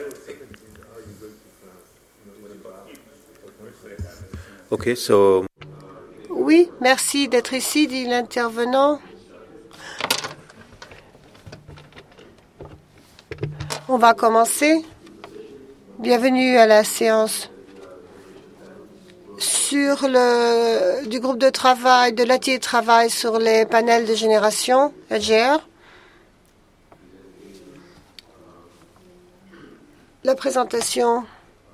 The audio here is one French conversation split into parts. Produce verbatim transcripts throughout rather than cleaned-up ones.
Okay, so Oui, merci d'être ici, dit l'intervenant. On va commencer. Bienvenue à la séance sur le du groupe de travail, de l'atelier de travail sur les panels de génération, L G R. La présentation.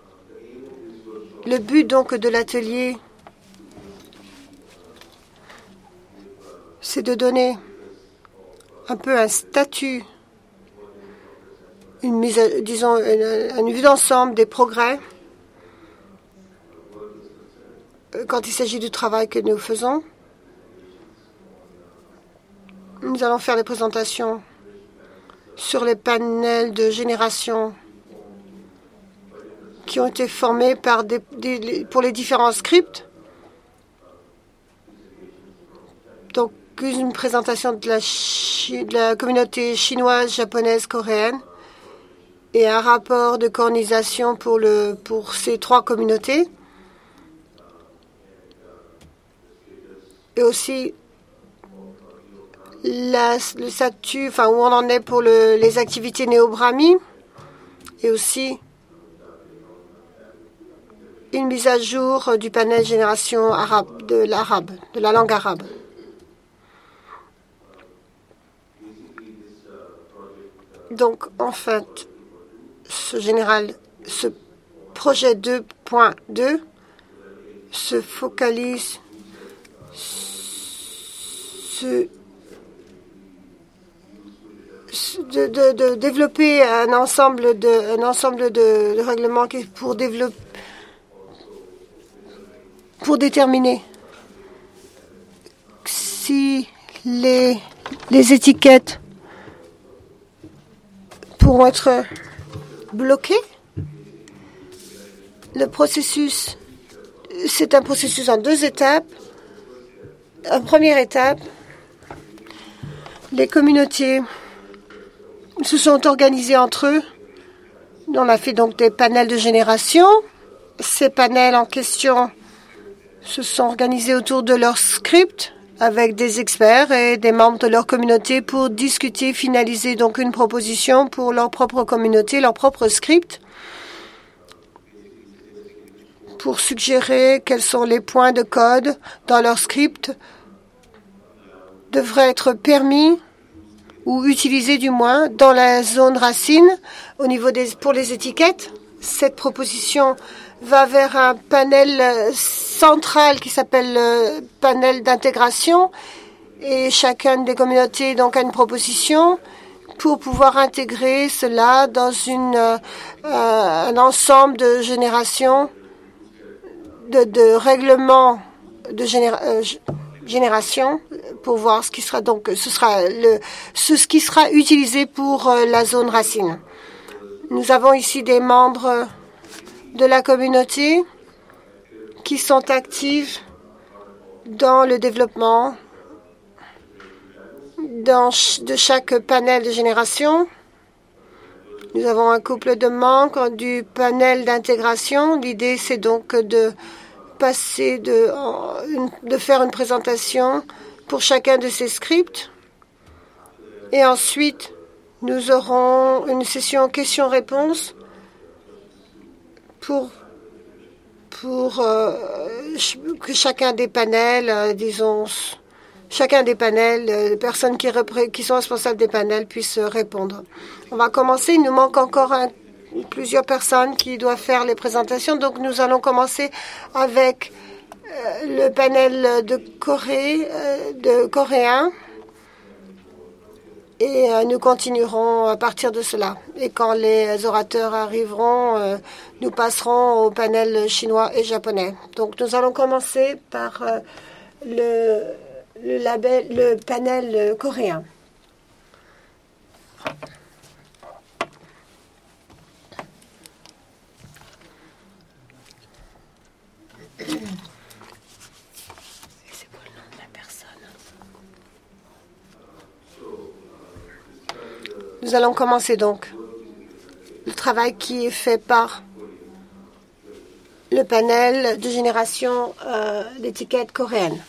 Le but donc de l'atelier, c'est de donner un peu un statut, une mise, à, disons, une, une vue d'ensemble des progrès quand il s'agit du travail que nous faisons. Nous allons faire des présentations sur les panels de génération qui ont été formés par des, des, pour les différents scripts. Donc, une présentation de la, chi, de la communauté chinoise, japonaise, coréenne et un rapport de coordination pour, le, pour ces trois communautés. Et aussi la, le statut, enfin où on en est pour le, les activités néo-brahmi et aussi une mise à jour du panel génération arabe, de l'arabe, de la langue arabe. Donc, en fait, ce général, ce projet deux point deux se focalise sur de, de, de développer un ensemble de, un ensemble de, de règlements pour développer pour déterminer si les, les étiquettes pourront être bloquées. Le processus, c'est un processus en deux étapes. En première étape, les communautés se sont organisées entre eux. On a fait donc des panels de génération. Ces panels en question se sont organisés autour de leur script avec des experts et des membres de leur communauté pour discuter, finaliser donc une proposition pour leur propre communauté, leur propre script, pour suggérer quels sont les points de code dans leur script devraient être permis ou utilisés du moins dans la zone racine au niveau des, pour les étiquettes. Cette proposition va vers un panel central qui s'appelle le panel d'intégration et chacune des communautés donc a une proposition pour pouvoir intégrer cela dans une, euh, un ensemble de générations, de, de règlements de généra euh, génération pour voir ce qui sera donc ce sera le ce, ce qui sera utilisé pour euh, la zone racine. Nous avons ici des membres de la communauté qui sont actifs dans le développement dans, de chaque panel de génération. Nous avons un couple de membres du panel d'intégration. L'idée, c'est donc de passer de, de faire une présentation pour chacun de ces scripts. Et ensuite, nous aurons une session questions-réponses pour, pour euh, que chacun des panels, euh, disons, chacun des panels, euh, les personnes qui, qui sont responsables des panels puissent répondre. On va commencer. Il nous manque encore un, plusieurs personnes qui doivent faire les présentations. Donc, nous allons commencer avec euh, le panel de Corée, euh, de Coréens. Et euh, nous continuerons à partir de cela. Et quand les orateurs arriveront, euh, nous passerons au panel chinois et japonais. Donc nous allons commencer par euh, le, le, label, le panel coréen. Nous allons commencer donc le travail qui est fait par le panel de génération euh, d'étiquettes coréennes.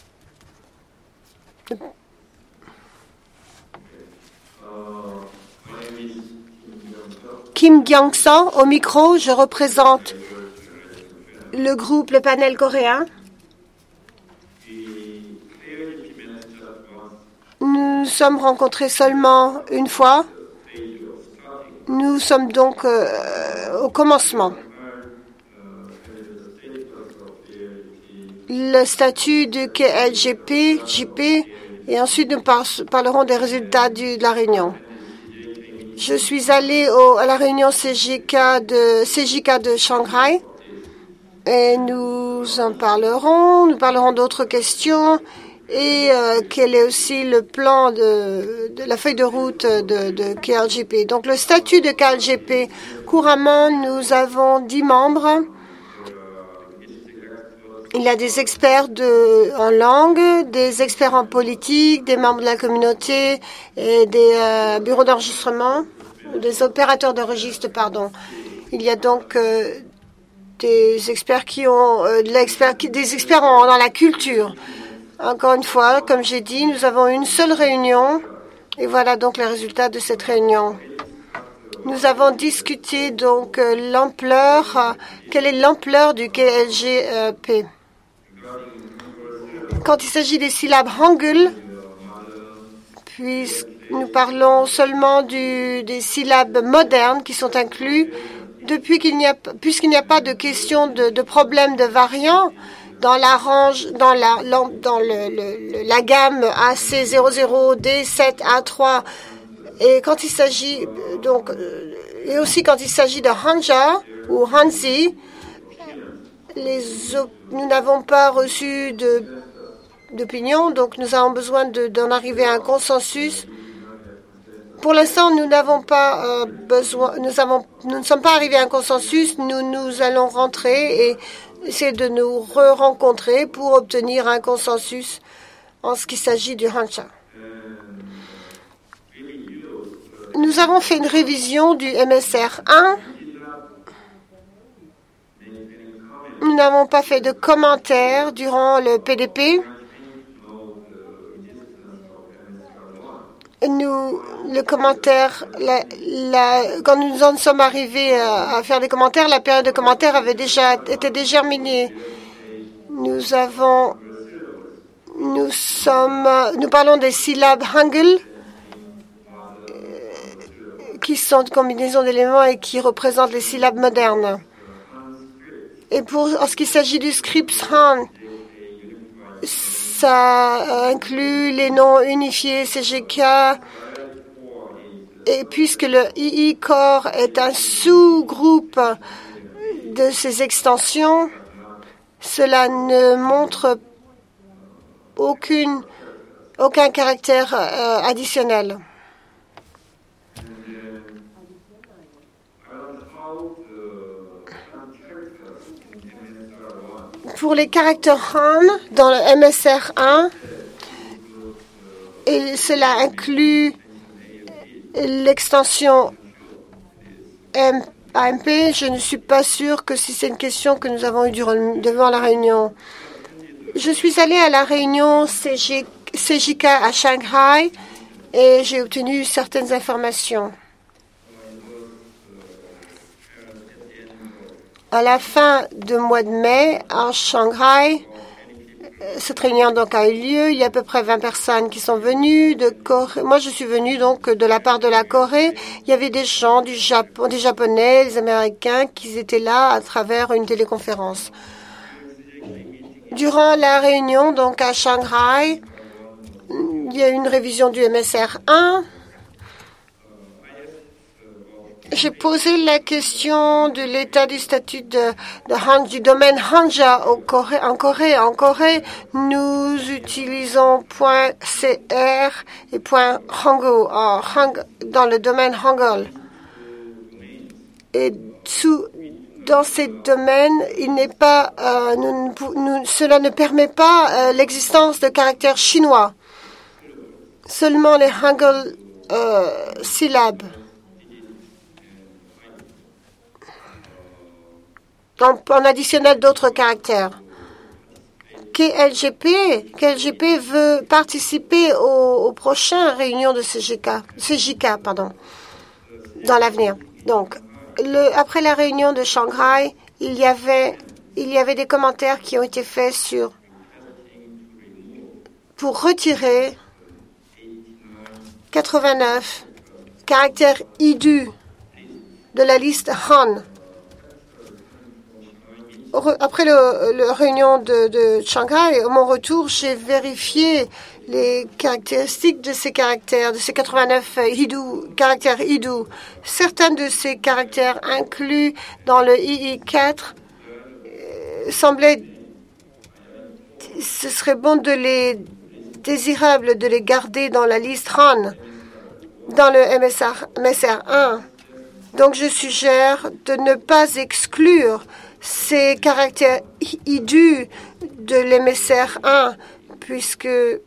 Kim Gyang-so, au micro, je représente le groupe, le panel coréen. Nous sommes rencontrés seulement une fois. Nous sommes donc euh, au commencement. Le statut de K L G P, J P, et ensuite nous par parlerons des résultats du, de la réunion. Je suis allée au, à la réunion C J K de, C J K de Shanghai et nous en parlerons. Nous parlerons d'autres questions et euh, quel est aussi le plan de, de la feuille de route de, de K L G P. Donc le statut de K L G P, couramment nous avons dix membres. Il y a des experts de, en langue, des experts en politique, des membres de la communauté et des euh, bureaux d'enregistrement, des opérateurs de registre, pardon. Il y a donc euh, des experts qui ont euh, de l'expert, des experts en, dans la culture. Encore une fois, comme j'ai dit, nous avons une seule réunion et voilà donc les résultats de cette réunion. Nous avons discuté donc euh, l'ampleur, euh, quelle est l'ampleur du K L G P. Quand il s'agit des syllabes Hangul, puis nous parlons seulement du, des syllabes modernes qui sont inclus, depuis qu'il n'y a, puisqu'il n'y a pas de question de, de problème de variant dans la range, dans la, dans le, le, la gamme A C zéro zéro, D sept, A trois, et quand il s'agit donc, et aussi quand il s'agit de Hanja ou Hanzi, les, nous n'avons pas reçu de d'opinion, donc nous avons besoin d'en arriver à un consensus. Pour l'instant, nous n'avons pas euh, besoin, nous avons, nous ne sommes pas arrivés à un consensus. Nous nous allons rentrer et essayer de nous re-rencontrer pour obtenir un consensus en ce qui s'agit du Hansha. Nous avons fait une révision du M S R un. Nous n'avons pas fait de commentaires durant le P D P. Nous, le commentaire, la, la, quand nous en sommes arrivés à, à faire des commentaires, la période de commentaires avait déjà été déterminée. Nous avons, nous sommes, nous parlons des syllabes Hangul, qui sont une combinaison d'éléments et qui représentent les syllabes modernes. Et pour, en ce qui s'agit du script Han, ça inclut les noms unifiés C G K, et puisque le I I Core est un sous-groupe de ces extensions, cela ne montre aucune, aucun caractère euh, additionnel. Pour les caractères Han dans le M S R un, et cela inclut l'extension A M P. Je ne suis pas sûre que si c'est une question que nous avons eue durant, devant la réunion. Je suis allée à la réunion C J K à Shanghai et j'ai obtenu certaines informations. À la fin du mois de mai, à Shanghai, cette réunion donc a eu lieu. Il y a à peu près vingt personnes qui sont venues de Corée. Moi, je suis venue donc de la part de la Corée. Il y avait des gens du Japon, des Japonais, des Américains qui étaient là à travers une téléconférence. Durant la réunion donc à Shanghai, il y a eu une révision du M S R un. J'ai posé la question de l'état du statut de, de Han, du domaine Hanja au Corée, en Corée. En Corée, nous utilisons .cr et .hangul Hang, dans le domaine Hangul. Et sous, dans ces domaines, il n'est pas, euh, nous, nous, cela ne permet pas euh, l'existence de caractères chinois. Seulement les Hangul euh, syllabes. en, en additionnel d'autres caractères. K L G P, K L G P veut participer aux, aux prochaines réunions de C J K, C J K pardon, dans l'avenir. Donc, le, après la réunion de Shanghai, il y avait, il y avait des commentaires qui ont été faits sur pour retirer quatre-vingt-neuf caractères hideux de la liste Han. Après la réunion de, de Shanghai, à mon retour, j'ai vérifié les caractéristiques de ces caractères, de ces quatre-vingt-neuf hidous, caractères hidous. Certains de ces caractères inclus dans le I I quatre euh, semblaient... Ce serait bon de les... désirable de les garder dans la liste Han, dans le M S R un. Donc, je suggère de ne pas exclure ces caractères hideux de l'M S R un, puisque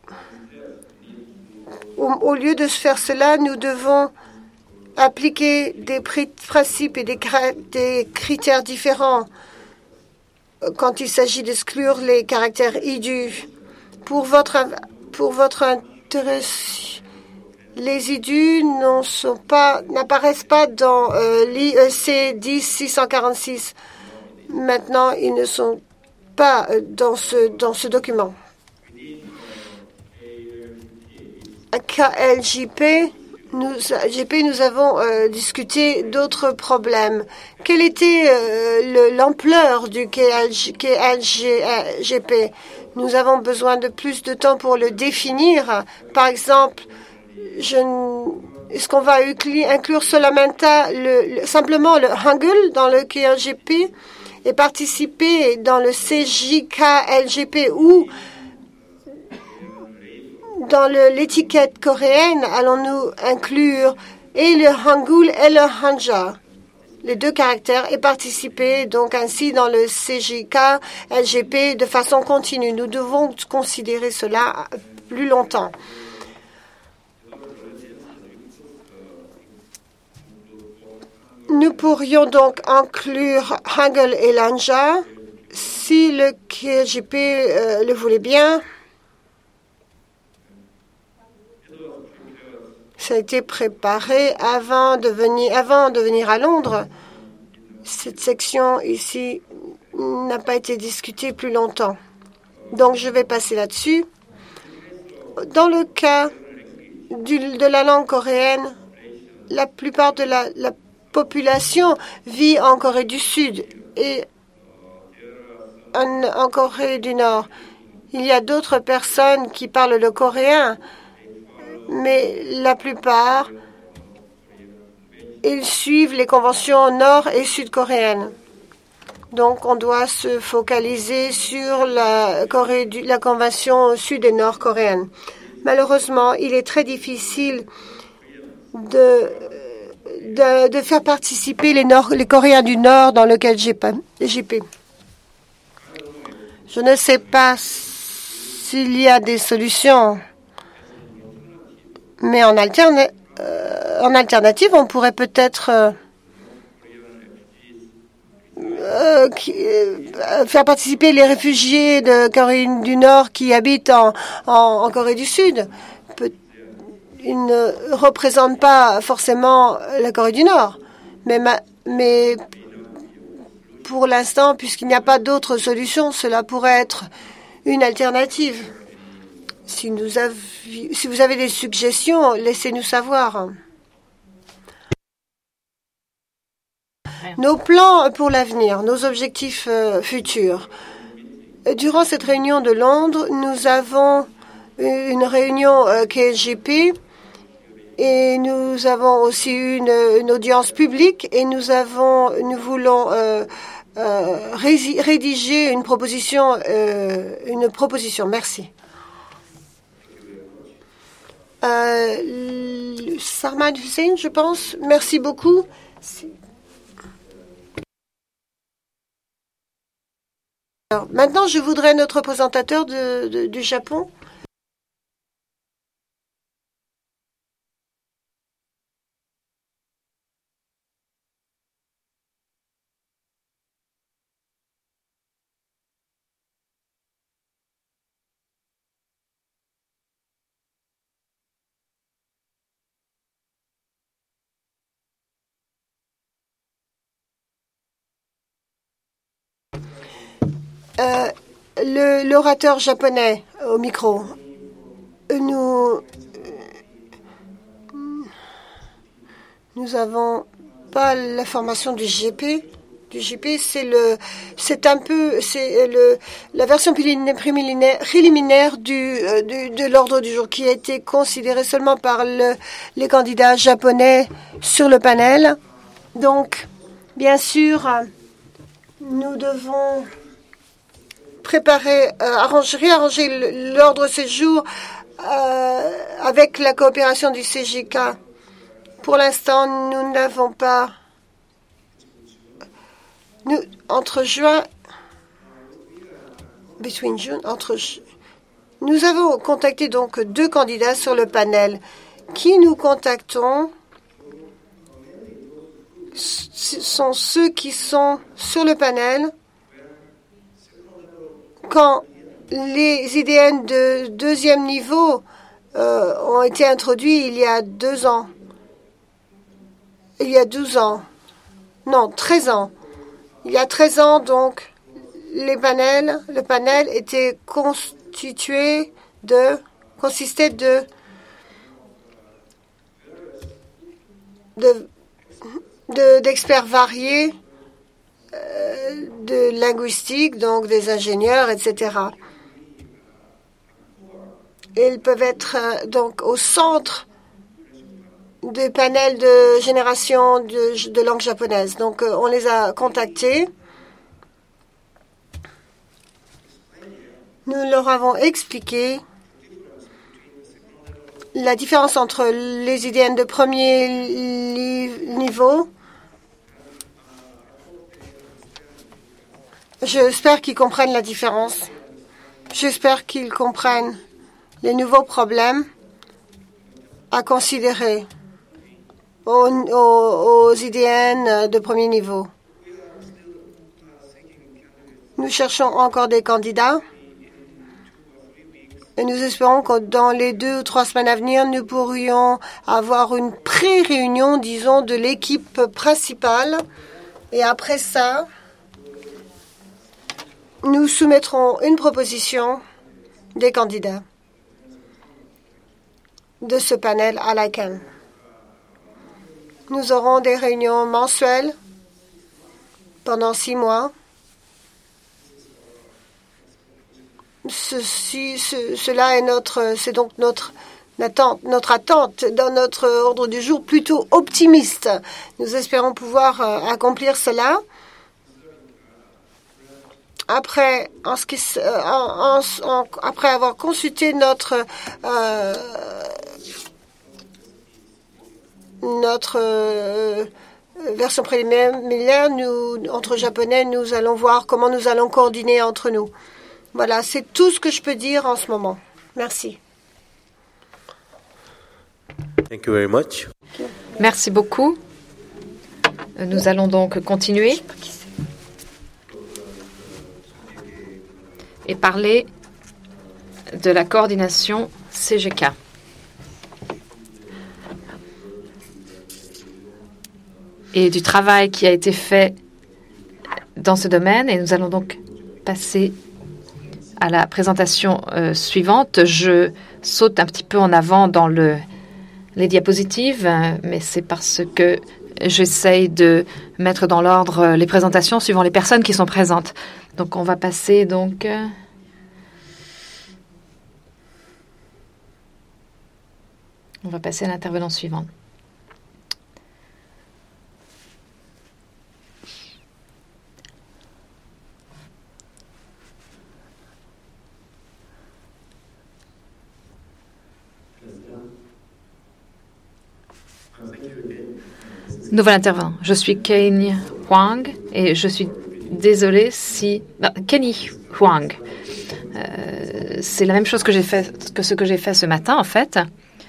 au, au lieu de faire cela, nous devons appliquer des principes et des, des critères différents quand il s'agit d'exclure les caractères hideux. Pour votre, pour votre intérêt, les hideux n'apparaissent pas dans euh, l'I E C dix six cent quarante-six. Maintenant, ils ne sont pas dans ce, dans ce document. À K L J P, nous, G P, nous avons euh, discuté d'autres problèmes. Quelle était euh, l'ampleur du K L G P? Nous avons besoin de plus de temps pour le définir. Par exemple, est-ce qu'on va inclure seulement le, le, simplement le Hangul dans le K L G P et participer dans le C J K L G P ou dans l'étiquette coréenne, allons-nous inclure et le Hangul et le Hanja, les deux caractères, et participer donc ainsi dans le C J K L G P de façon continue. Nous devons considérer cela plus longtemps. Nous pourrions donc inclure Hangul et Hanja si le K L G P euh, le voulait bien. Ça a été préparé avant de venir, avant de venir à Londres. Cette section ici n'a pas été discutée plus longtemps. Donc, je vais passer là-dessus. Dans le cas du, de la langue coréenne, la plupart de la, la population vit en Corée du Sud et en, en Corée du Nord. Il y a d'autres personnes qui parlent le coréen, mais la plupart, ils suivent les conventions nord- et sud-coréennes. Donc, on doit se focaliser sur la, Corée du, la convention sud- et nord-coréenne. Malheureusement, il est très difficile de, de, de faire participer les, nord, les Coréens du Nord dans le K L G P. Je ne sais pas s'il y a des solutions. Mais en, alterna euh, en alternative, on pourrait peut-être euh, euh, euh, faire participer les réfugiés de Corée du Nord qui habitent en, en, en Corée du Sud. Peut ils ne représentent pas forcément la Corée du Nord. Mais, ma mais pour l'instant, puisqu'il n'y a pas d'autre solution, cela pourrait être une alternative. Si, nous aviez, si vous avez des suggestions, laissez-nous savoir. Nos plans pour l'avenir, nos objectifs euh, futurs. Durant cette réunion de Londres, nous avons une réunion euh, K L G P et nous avons aussi eu une, une audience publique et nous avons, nous voulons euh, euh, rédiger une proposition, euh, une proposition. Merci. Euh, Sarmad Hussein, je pense. Merci beaucoup. Alors, maintenant, je voudrais notre présentateur de, de, du Japon. Euh, le, l'orateur japonais au micro. Nous, nous avons pas la formation du G P. Du G P, c'est le, c'est un peu, c'est le, la version préliminaire, préliminaire du, euh, du, de l'ordre du jour qui a été considéré seulement par le, les candidats japonais sur le panel. Donc, bien sûr, nous devons préparer, euh, arranger, réarranger l'ordre de séjour euh, avec la coopération du C G K. Pour l'instant, nous n'avons pas... Nous, entre juin... Between June, entre... Nous avons contacté donc deux candidats sur le panel. Qui nous contactons ce sont ceux qui sont sur le panel quand les I D N de deuxième niveau euh, ont été introduits il y a deux ans. Il y a douze ans. Non, treize ans. Il y a treize ans, donc, les panels, le panel était constitué de, consistait de, de, de d'experts variés, euh, de linguistique, donc des ingénieurs, et cetera. Et ils peuvent être euh, donc au centre des panels de génération de, de langue japonaise. Donc, euh, on les a contactés. Nous leur avons expliqué la différence entre les I D N de premier niveau. J'espère qu'ils comprennent la différence. J'espère qu'ils comprennent les nouveaux problèmes à considérer aux, aux, aux I D N de premier niveau. Nous cherchons encore des candidats et nous espérons que dans les deux ou trois semaines à venir, nous pourrions avoir une pré-réunion, disons, de l'équipe principale. Et après ça, nous soumettrons une proposition des candidats de ce panel à la C A N. Nous aurons des réunions mensuelles pendant six mois. Ceci, ce, cela est notre, c'est donc notre attente, notre attente dans notre ordre du jour plutôt optimiste. Nous espérons pouvoir euh, accomplir cela. Après, en ce qui, euh, en, en, après avoir consulté notre euh, notre euh, version préliminaire, nous, entre japonais, nous allons voir comment nous allons coordonner entre nous. Voilà, c'est tout ce que je peux dire en ce moment. Merci. Thank you very much. Merci beaucoup. Nous allons donc continuer et parler de la coordination C G K. Et du travail qui a été fait dans ce domaine. Et nous allons donc passer à la présentation euh, suivante. Je saute un petit peu en avant dans le, les diapositives, hein, mais c'est parce que j'essaye de mettre dans l'ordre les présentations suivant les personnes qui sont présentes. Donc, on va passer donc... Euh, on va passer à l'intervenant suivant. Nouvel intervenant. Je suis Kenny Huang et je suis désolée si... Non, Kenny Huang. Euh, c'est la même chose que j'ai fait que ce que j'ai fait ce matin, en fait.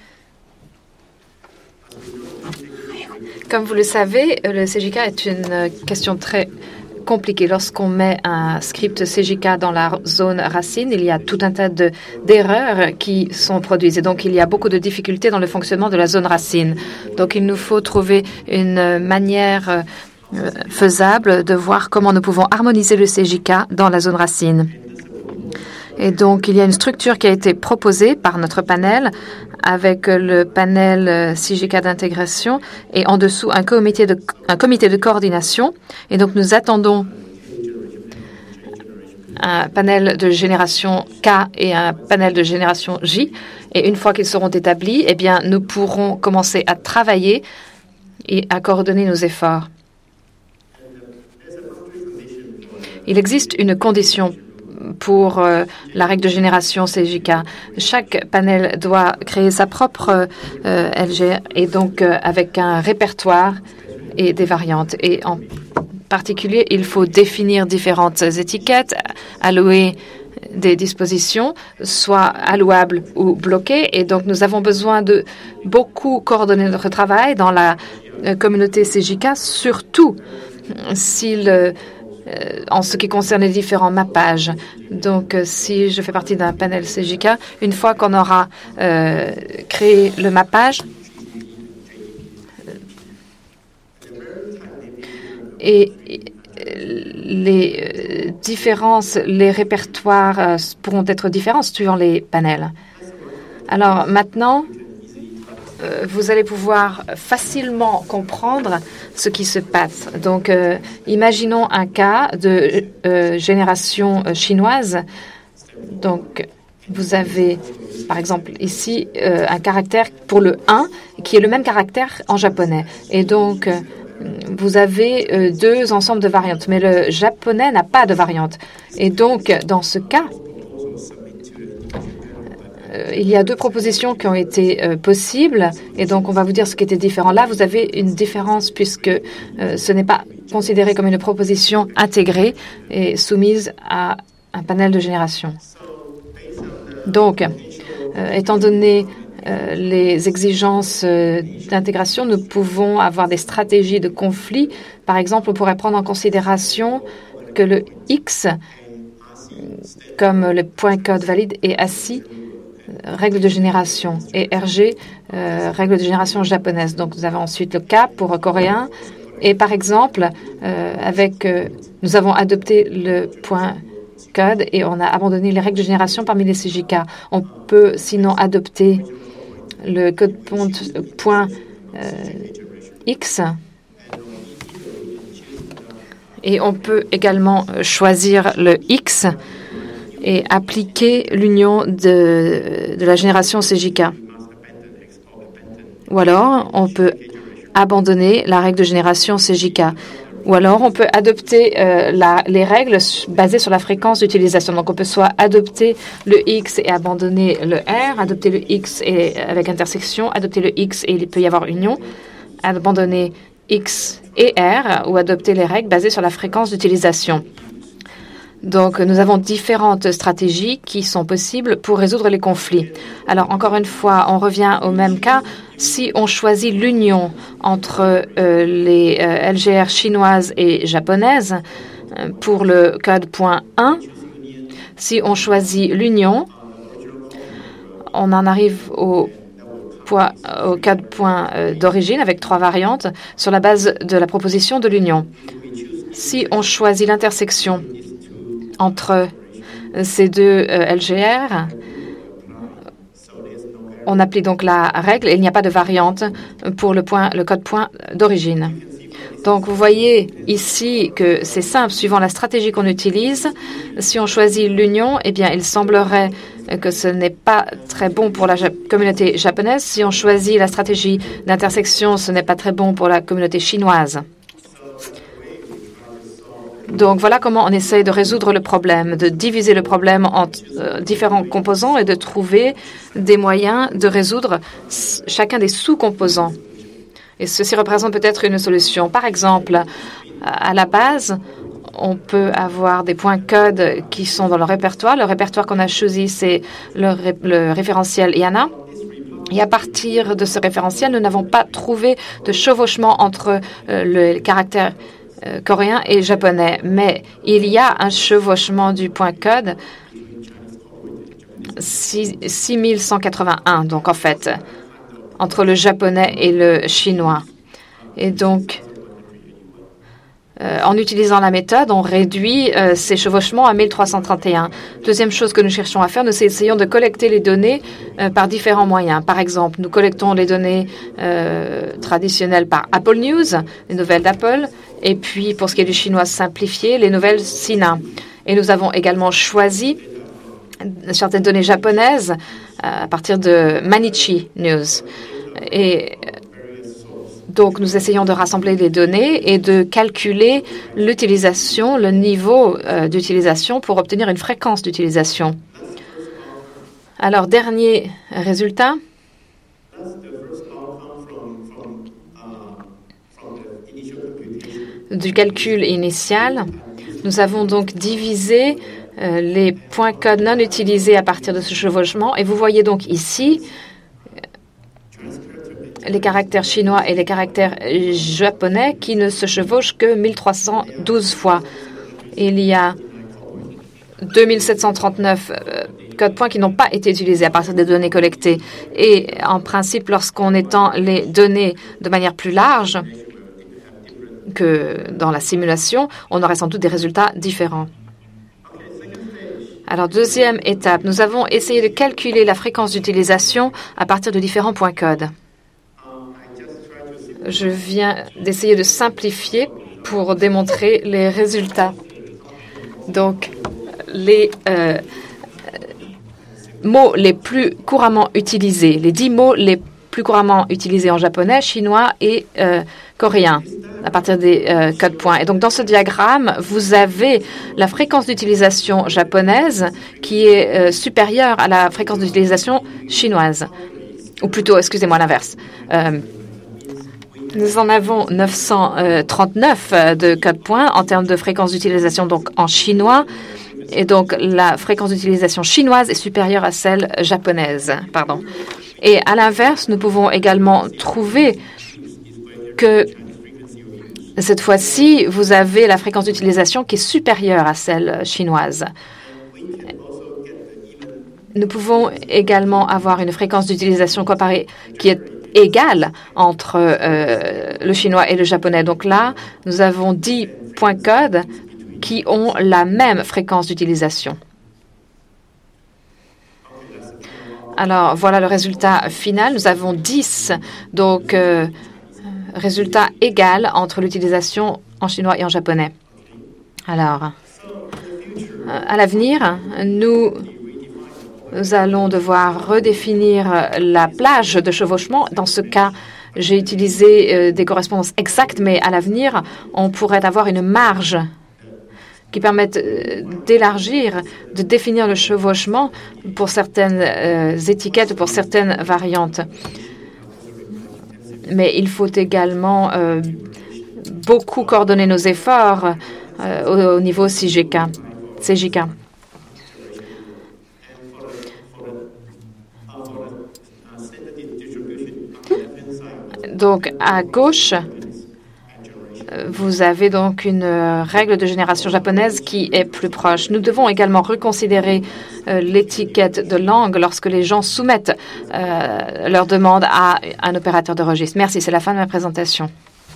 Comme vous le savez, le C J K est une question très compliquée. Lorsqu'on met un script C J K dans la zone racine, il y a tout un tas de, d'erreurs qui sont produites. Et donc, il y a beaucoup de difficultés dans le fonctionnement de la zone racine. Donc, il nous faut trouver une manière euh, faisable de voir comment nous pouvons harmoniser le C J K dans la zone racine. Et donc, il y a une structure qui a été proposée par notre panel avec le panel C J K d'intégration et en dessous un comité de, un comité de coordination. Et donc, nous attendons un panel de génération K et un panel de génération J. Et une fois qu'ils seront établis, eh bien, nous pourrons commencer à travailler et à coordonner nos efforts. Il existe une condition pour euh, la règle de génération C J K. Chaque panel doit créer sa propre euh, L G R et donc euh, avec un répertoire et des variantes. Et en particulier, il faut définir différentes étiquettes, allouer des dispositions, soit allouables ou bloquées. Et donc, nous avons besoin de beaucoup coordonner notre travail dans la euh, communauté C J K, surtout s'il euh, en ce qui concerne les différents mappages. Donc, euh, si je fais partie d'un panel C J K, une fois qu'on aura euh, créé le mappage, et les différences, les répertoires euh, pourront être différents suivant les panels. Alors, maintenant, euh, vous allez pouvoir facilement comprendre ce qui se passe. Donc, euh, imaginons un cas de euh, génération euh, chinoise. Donc, vous avez, par exemple, ici, euh, un caractère pour le un qui est le même caractère en japonais. Et donc, euh, vous avez euh, deux ensembles de variantes, mais le japonais n'a pas de variante. Et donc, dans ce cas, euh, il y a deux propositions qui ont été euh, possibles. Et donc, on va vous dire ce qui était différent. Là, vous avez une différence puisque euh, ce n'est pas considéré comme une proposition intégrée et soumise à un panel de génération. Donc, euh, étant donné Euh, les exigences euh, d'intégration, nous pouvons avoir des stratégies de conflit. Par exemple, on pourrait prendre en considération que le X, comme le point code valide, est assis euh, règle de génération et R G, euh, règle de génération japonaise. Donc, nous avons ensuite le K pour coréen. Et par exemple, euh, avec, euh, nous avons adopté le point code et on a abandonné les règles de génération parmi les C J K. On peut sinon adopter le code point euh, X et on peut également choisir le X et appliquer l'union de, de la génération C J K. Ou alors, on peut abandonner la règle de génération C J K. Ou alors, on peut adopter euh, la, les règles basées sur la fréquence d'utilisation. Donc, on peut soit adopter le X et abandonner le R, adopter le X et, avec intersection, adopter le X et il peut y avoir union, abandonner X et R ou adopter les règles basées sur la fréquence d'utilisation. Donc, nous avons différentes stratégies qui sont possibles pour résoudre les conflits. Alors, encore une fois, on revient au même cas. Si on choisit l'union entre euh, les euh, L G R chinoises et japonaises euh, pour le code point un, si on choisit l'union, on en arrive au, point, au code point euh, d'origine avec trois variantes sur la base de la proposition de l'union. Si on choisit l'intersection entre ces deux euh, L G R, on applique donc la règle et il n'y a pas de variante pour le, point, le code point d'origine. Donc, vous voyez ici que c'est simple, suivant la stratégie qu'on utilise. Si on choisit l'union, eh bien, il semblerait que ce n'est pas très bon pour la ja- communauté japonaise. Si on choisit la stratégie d'intersection, ce n'est pas très bon pour la communauté chinoise. Donc, voilà comment on essaye de résoudre le problème, de diviser le problème en euh, différents composants et de trouver des moyens de résoudre chacun des sous-composants. Et ceci représente peut-être une solution. Par exemple, à la base, on peut avoir des points codes qui sont dans le répertoire. Le répertoire qu'on a choisi, c'est le, ré le référentiel I A N A. Et à partir de ce référentiel, nous n'avons pas trouvé de chevauchement entre euh, le caractère Euh, coréen et japonais. Mais il y a un chevauchement du point code six mille cent quatre-vingt-un, donc en fait, entre le japonais et le chinois. Et donc, euh, en utilisant la méthode, on réduit euh, ces chevauchements à mille trois cent trente et un. Deuxième chose que nous cherchons à faire, nous essayons de collecter les données euh, par différents moyens. Par exemple, nous collectons les données euh, traditionnelles par Apple News, les nouvelles d'Apple, et puis pour ce qui est du chinois simplifié, les nouvelles Sina. Et nous avons également choisi certaines données japonaises à partir de Mainichi News. Et donc, nous essayons de rassembler les données et de calculer l'utilisation, le niveau euh, d'utilisation pour obtenir une fréquence d'utilisation. Alors, dernier résultat. Du calcul initial, nous avons donc divisé euh, les points codes non utilisés à partir de ce chevauchement. Et vous voyez donc ici les caractères chinois et les caractères japonais qui ne se chevauchent que mille trois cent douze fois. Il y a deux mille sept cent trente-neuf euh, codes points qui n'ont pas été utilisés à partir des données collectées. Et en principe, lorsqu'on étend les données de manière plus large que dans la simulation, on aurait sans doute des résultats différents. Alors, deuxième étape, nous avons essayé de calculer la fréquence d'utilisation à partir de différents points codes. Je viens d'essayer de simplifier pour démontrer les résultats. Donc, les euh, mots les plus couramment utilisés, les dix mots les plus couramment utilisés en japonais, chinois et euh, coréen, à partir des euh, codes points. Et donc, dans ce diagramme, vous avez la fréquence d'utilisation japonaise qui est euh, supérieure à la fréquence d'utilisation chinoise. Ou plutôt, excusez-moi, l'inverse. Euh, Nous en avons neuf cent trente-neuf de codes points en termes de fréquence d'utilisation donc en chinois. Et donc, la fréquence d'utilisation chinoise est supérieure à celle japonaise. Pardon. Et à l'inverse, nous pouvons également trouver que cette fois-ci, vous avez la fréquence d'utilisation qui est supérieure à celle chinoise. Nous pouvons également avoir une fréquence d'utilisation comparée qui est égale entre euh, le chinois et le japonais. Donc là, nous avons dix points codes qui ont la même fréquence d'utilisation. Alors, voilà le résultat final. Nous avons dix, donc, euh, résultat égal entre l'utilisation en chinois et en japonais. Alors, à l'avenir, nous... Nous allons devoir redéfinir la plage de chevauchement. Dans ce cas, j'ai utilisé euh, des correspondances exactes, mais à l'avenir, on pourrait avoir une marge qui permette euh, d'élargir, de définir le chevauchement pour certaines euh, étiquettes, pour certaines variantes. Mais il faut également euh, beaucoup coordonner nos efforts euh, au, au niveau C G K. C J K. Donc, à gauche, vous avez donc une règle de génération japonaise qui est plus proche. Nous devons également reconsidérer euh, l'étiquette de langue lorsque les gens soumettent euh, leur demande à un opérateur de registre. Merci, c'est la fin de ma présentation.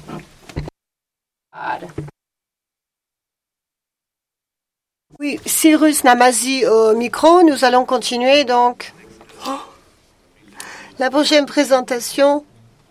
Oui, Cyrus Namazi au micro. Nous allons continuer donc. Oh. La prochaine présentation.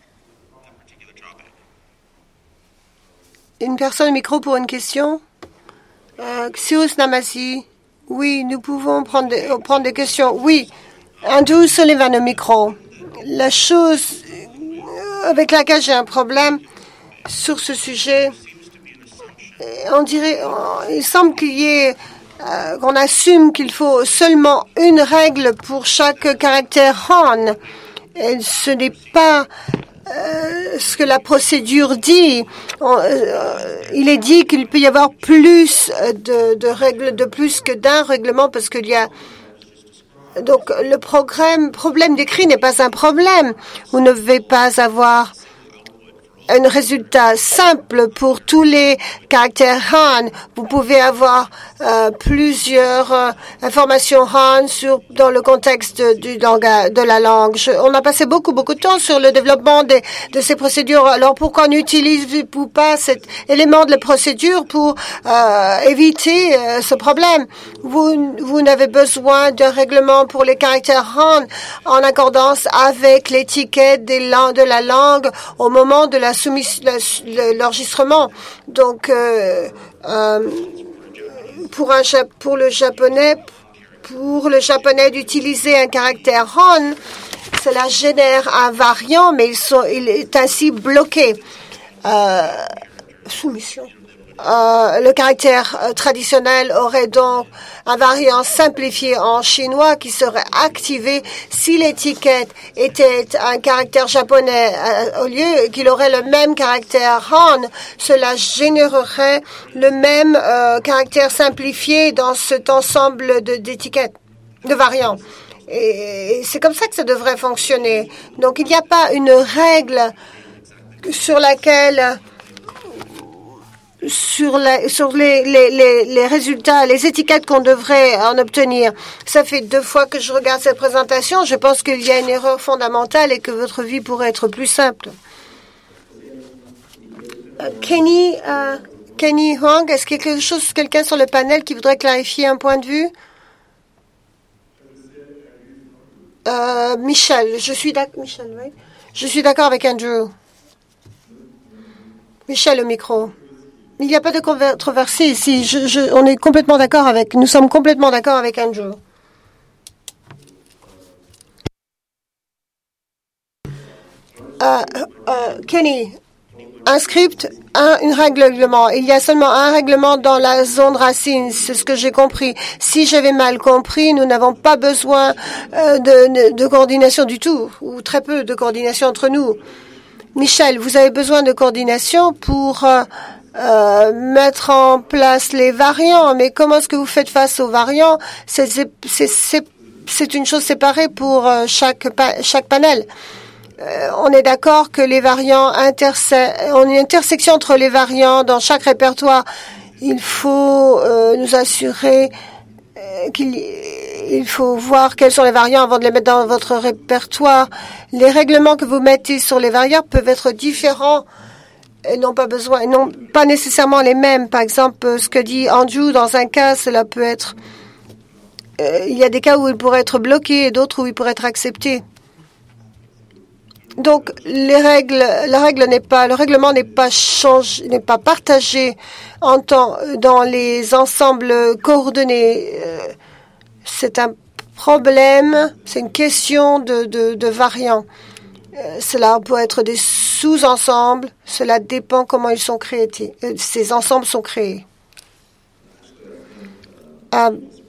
Une personne au micro pour une question. Euh, Cyrus Namazi. Oui, nous pouvons prendre des, prendre des questions. Oui, Andrew Sullivan au micro. La chose avec laquelle j'ai un problème sur ce sujet, on dirait, il semble qu'il y ait, euh, qu'on assume qu'il faut seulement une règle pour chaque caractère Han. Et ce n'est pas euh, ce que la procédure dit. On, euh, il est dit qu'il peut y avoir plus de, de règles, de plus que d'un règlement, parce qu'il y a donc le programme, problème d'écrit n'est pas un problème. Vous ne devez pas avoir un résultat simple pour tous les caractères Han. Vous pouvez avoir euh, plusieurs euh, informations Han sur, dans le contexte du langage, de la langue. Je, on a passé beaucoup, beaucoup de temps sur le développement des, de ces procédures. Alors, pourquoi n'utilisez-vous pas cet élément de la procédure pour euh, éviter euh, ce problème? Vous, vous n'avez besoin d'un règlement pour les caractères Han en accordance avec l'étiquette des langues, de la langue au moment de la l'enregistrement. Donc, euh, euh, pour, un, pour le japonais, pour le japonais d'utiliser un caractère Han, cela génère un variant, mais ils sont, il est ainsi bloqué. Euh, soumission. Euh, le caractère euh, traditionnel aurait donc un variant simplifié en chinois qui serait activé si l'étiquette était un caractère japonais euh, au lieu qu'il aurait le même caractère Han. Cela générerait le même euh, caractère simplifié dans cet ensemble de, d'étiquettes, de variants. Et c'est comme ça que ça devrait fonctionner. Donc il n'y a pas une règle sur laquelle sur, la, sur les, les, les, les résultats, les étiquettes qu'on devrait en obtenir. Ça fait deux fois que je regarde cette présentation. Je pense qu'il y a une erreur fondamentale et que votre vie pourrait être plus simple. Uh, Kenny, uh, Kenny Huang, est-ce qu'il y a quelque chose, quelqu'un sur le panel qui voudrait clarifier un point de vue? Uh, Michel, je suis d'accord. Michel, right? Je suis d'accord avec Andrew. Michel, au micro. Il n'y a pas de controversie ici. Je, je, on est complètement d'accord avec. Nous sommes complètement d'accord avec Andrew. Euh, euh, Kenny, un script, un, une règlement. Il y a seulement un règlement dans la zone racine. C'est ce que j'ai compris. Si j'avais mal compris, nous n'avons pas besoin euh, de, de, de coordination du tout, ou très peu de coordination entre nous. Michel, vous avez besoin de coordination pour euh, euh, mettre en place les variants. Mais comment est-ce que vous faites face aux variants? C'est, c'est, c'est, c'est une chose séparée pour euh, chaque, pa- chaque panel. Euh, on est d'accord que les variants intersectent, on a une intersection entre les variants dans chaque répertoire. Il faut euh, nous assurer euh, qu'il il faut voir quels sont les variants avant de les mettre dans votre répertoire. Les règlements que vous mettez sur les variants peuvent être différents et n'ont pas besoin, non pas nécessairement les mêmes. Par exemple, ce que dit Andrew, dans un cas, cela peut être, euh, il y a des cas où il pourrait être bloqué et d'autres où il pourrait être accepté. Donc, les règles, la règle n'est pas, le règlement n'est pas changé, n'est pas partagé en temps, dans les ensembles coordonnés. C'est un problème, c'est une question de, de, de variants. Euh, cela peut être des sous-ensembles, cela dépend comment ils sont créés. Euh, ces ensembles sont créés. Euh,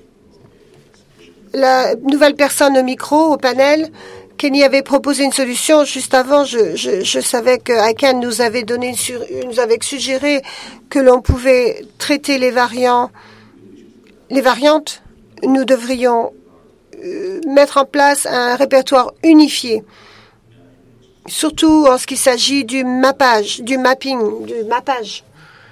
la nouvelle personne au micro, au panel, Kenny avait proposé une solution juste avant. Je, je, je savais que Aiken nous avait donné une sur, nous avait suggéré que l'on pouvait traiter les variants, les variantes. Nous devrions euh, mettre en place un répertoire unifié, surtout en ce qui s'agit du mappage, du mapping, du mappage,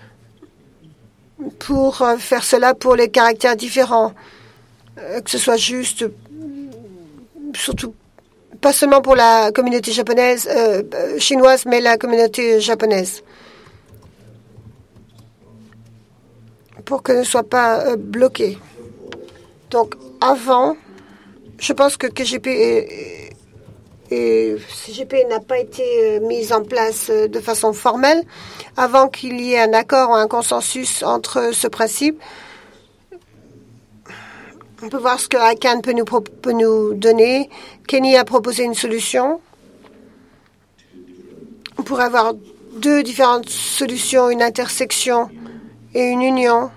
pour euh, faire cela pour les caractères différents, euh, que ce soit juste, surtout pas seulement pour la communauté japonaise, euh, chinoise, mais la communauté japonaise, pour que ne soit pas euh, bloqué. Donc, avant, je pense que K G P et, et C G P n'a pas été mise en place de façon formelle. Avant qu'il y ait un accord ou un consensus entre ce principe, on peut voir ce que Aiken peut nous, peut nous donner. Kenny a proposé une solution. On pourrait avoir deux différentes solutions, une intersection et une union.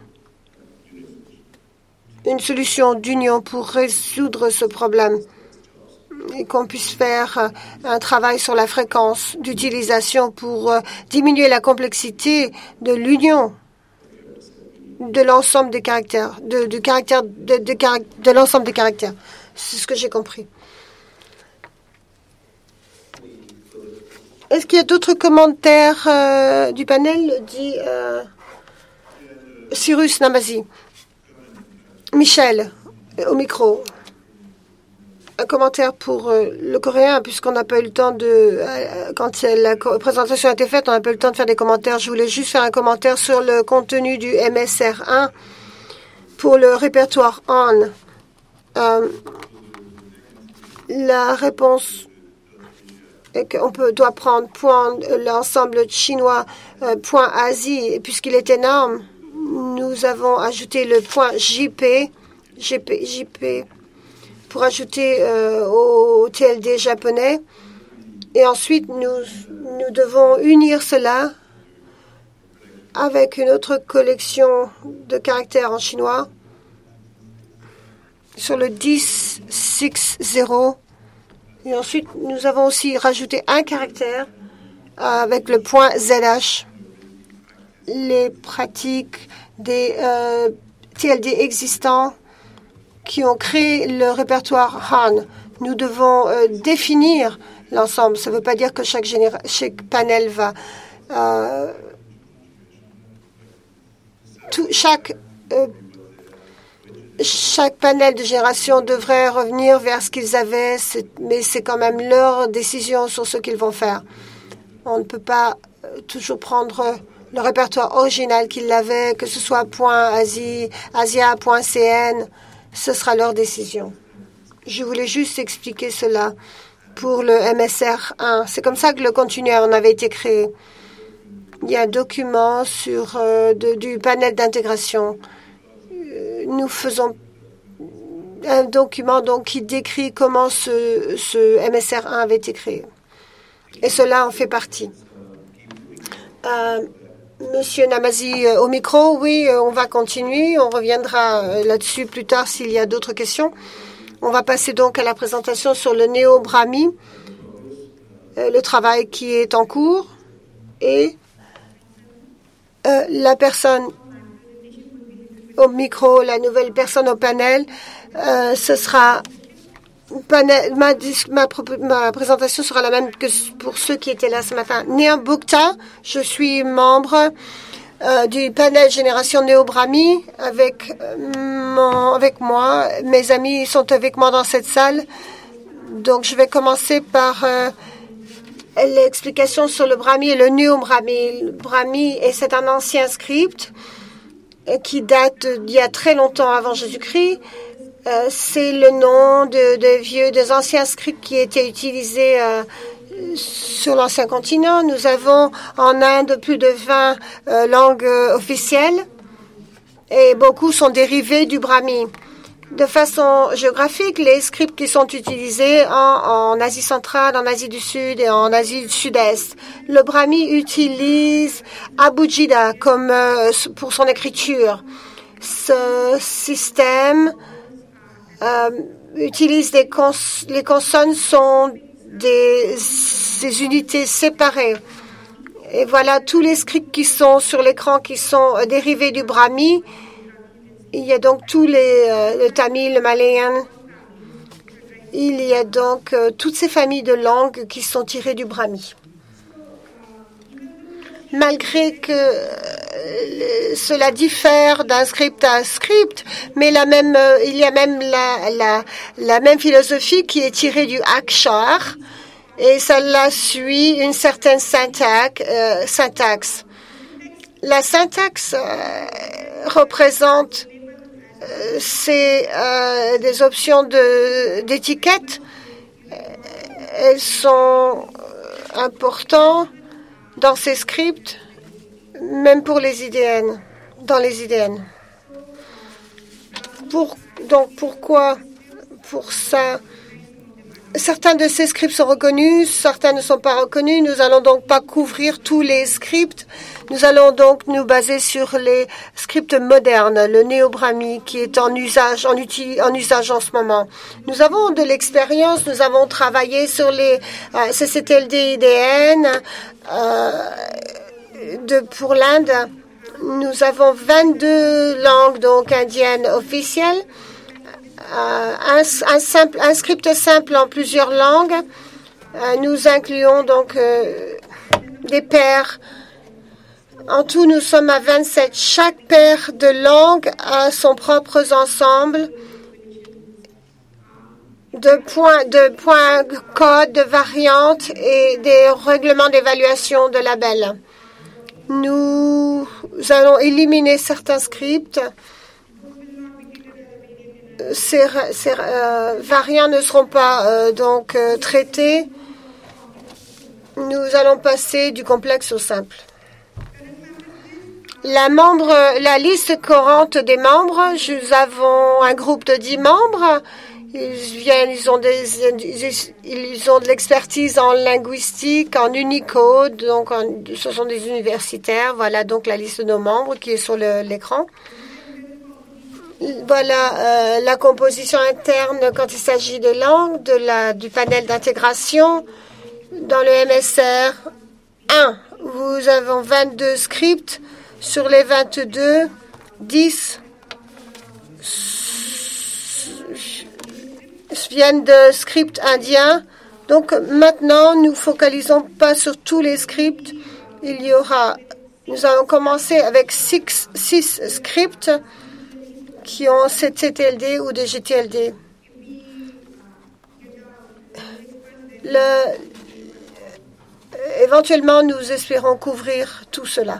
Une solution d'union pour résoudre ce problème et qu'on puisse faire un travail sur la fréquence d'utilisation pour diminuer la complexité de l'union de l'ensemble des caractères, de, de, caractères, de, de, de l'ensemble des caractères. C'est ce que j'ai compris. Est-ce qu'il y a d'autres commentaires euh, du panel, dit euh, Cyrus Namazi? Michel, au micro. Un commentaire pour euh, le coréen, puisqu'on n'a pas eu le temps de... Euh, quand la présentation a été faite, on n'a pas eu le temps de faire des commentaires. Je voulais juste faire un commentaire sur le contenu du M S R un pour le répertoire on. Euh, la réponse est qu'on peut, doit prendre point l'ensemble chinois, euh, point Asie, puisqu'il est énorme. Nous avons ajouté le point J P, J P, J P pour ajouter euh, au T L D japonais. Et ensuite, nous, nous devons unir cela avec une autre collection de caractères en chinois sur le dix six zéro. Et ensuite, nous avons aussi rajouté un caractère avec le point Z H. Les pratiques des euh, T L D existants qui ont créé le répertoire Han. Nous devons euh, définir l'ensemble. Ça ne veut pas dire que chaque, généra- chaque panel va... Euh, tout, chaque, euh, chaque panel de génération devrait revenir vers ce qu'ils avaient, c'est, mais c'est quand même leur décision sur ce qu'ils vont faire. On ne peut pas euh, toujours prendre le répertoire original qu'ils avaient, que ce soit .Asie, Asia, .cn. Ce sera leur décision. Je voulais juste expliquer cela pour le M S R un. C'est comme ça que le contenu en avait été créé. Il y a un document sur, euh, de, du panel d'intégration. Euh, nous faisons un document donc, qui décrit comment ce, ce M S R un avait été créé. Et cela en fait partie. Euh, Monsieur Namazi, euh, au micro, oui, euh, on va continuer. On reviendra euh, là-dessus plus tard s'il y a d'autres questions. On va passer donc à la présentation sur le néo-brahmi, euh, le travail qui est en cours. Et euh, la personne au micro, la nouvelle personne au panel, euh, ce sera... Panel, ma, ma, ma présentation sera la même que pour ceux qui étaient là ce matin. Néa Bukta, je suis membre euh, du panel Génération Néo-Brahmi avec, euh, mon, avec moi. Mes amis sont avec moi dans cette salle. Donc, je vais commencer par euh, l'explication sur le Brahmi et le Néo-Brahmi. Le Brahmi, et c'est un ancien script qui date d'il y a très longtemps avant Jésus-Christ. Euh, c'est le nom de, de vieux, des anciens scripts qui étaient utilisés euh, sur l'ancien continent. Nous avons en Inde plus de vingt euh, langues euh, officielles et beaucoup sont dérivés du Brahmi. De façon géographique, les scripts qui sont utilisés en, en Asie centrale, en Asie du Sud et en Asie du Sud-Est. Le Brahmi utilise Abugida comme euh, pour son écriture. Ce système Euh, utilise des cons les consonnes sont des, des unités séparées. Et voilà tous les scripts qui sont sur l'écran qui sont euh, dérivés du Brahmi. Il y a donc tous les euh, le tamil, le malayan. Il y a donc euh, toutes ces familles de langues qui sont tirées du Brahmi. Malgré que euh, cela diffère d'un script à un script, mais la même, euh, il y a même la, la, la même philosophie qui est tirée du Akshar, et cela suit une certaine syntaxe. Euh, syntaxe. La syntaxe euh, représente euh, ces, euh, des options de, d'étiquette. Elles sont importantes dans ces scripts, même pour les I D N, dans les I D N. Pour, donc, pourquoi? Pour ça, certains de ces scripts sont reconnus, certains ne sont pas reconnus. Nous allons donc pas couvrir tous les scripts. Nous allons donc nous baser sur les scripts modernes, le néo-brahmi qui est en usage, en, uti, en usage en ce moment. Nous avons de l'expérience, nous avons travaillé sur les euh, C C T L D I D N euh, de, pour l'Inde. Nous avons vingt-deux langues donc indiennes officielles. Euh, un, un, simple, un script simple en plusieurs langues. Euh, nous incluons donc euh, des paires. En tout, nous sommes à vingt-sept. Chaque paire de langues a son propre ensemble de points, de points codes, de variantes et des règlements d'évaluation de labels. Nous allons éliminer certains scripts. Ces, ces euh, variants ne seront pas euh, donc euh, traités. Nous allons passer du complexe au simple. La, membre, la liste courante des membres, nous avons un groupe de dix membres. Ils viennent, ils ont des, ils ont de l'expertise en linguistique, en Unicode, donc en, ce sont des universitaires. Voilà donc la liste de nos membres qui est sur l'écran. Voilà euh, la composition interne quand il s'agit des langues, de la, du panel d'intégration. Dans le M S R un, vous avez vingt-deux scripts. Sur les vingt-deux, dix viennent de scripts indiens. Donc maintenant, nous focalisons pas sur tous les scripts. Il y aura, nous allons commencer avec six, six scripts qui ont C T L D ou des G T L D. Le, éventuellement, nous espérons couvrir tout cela.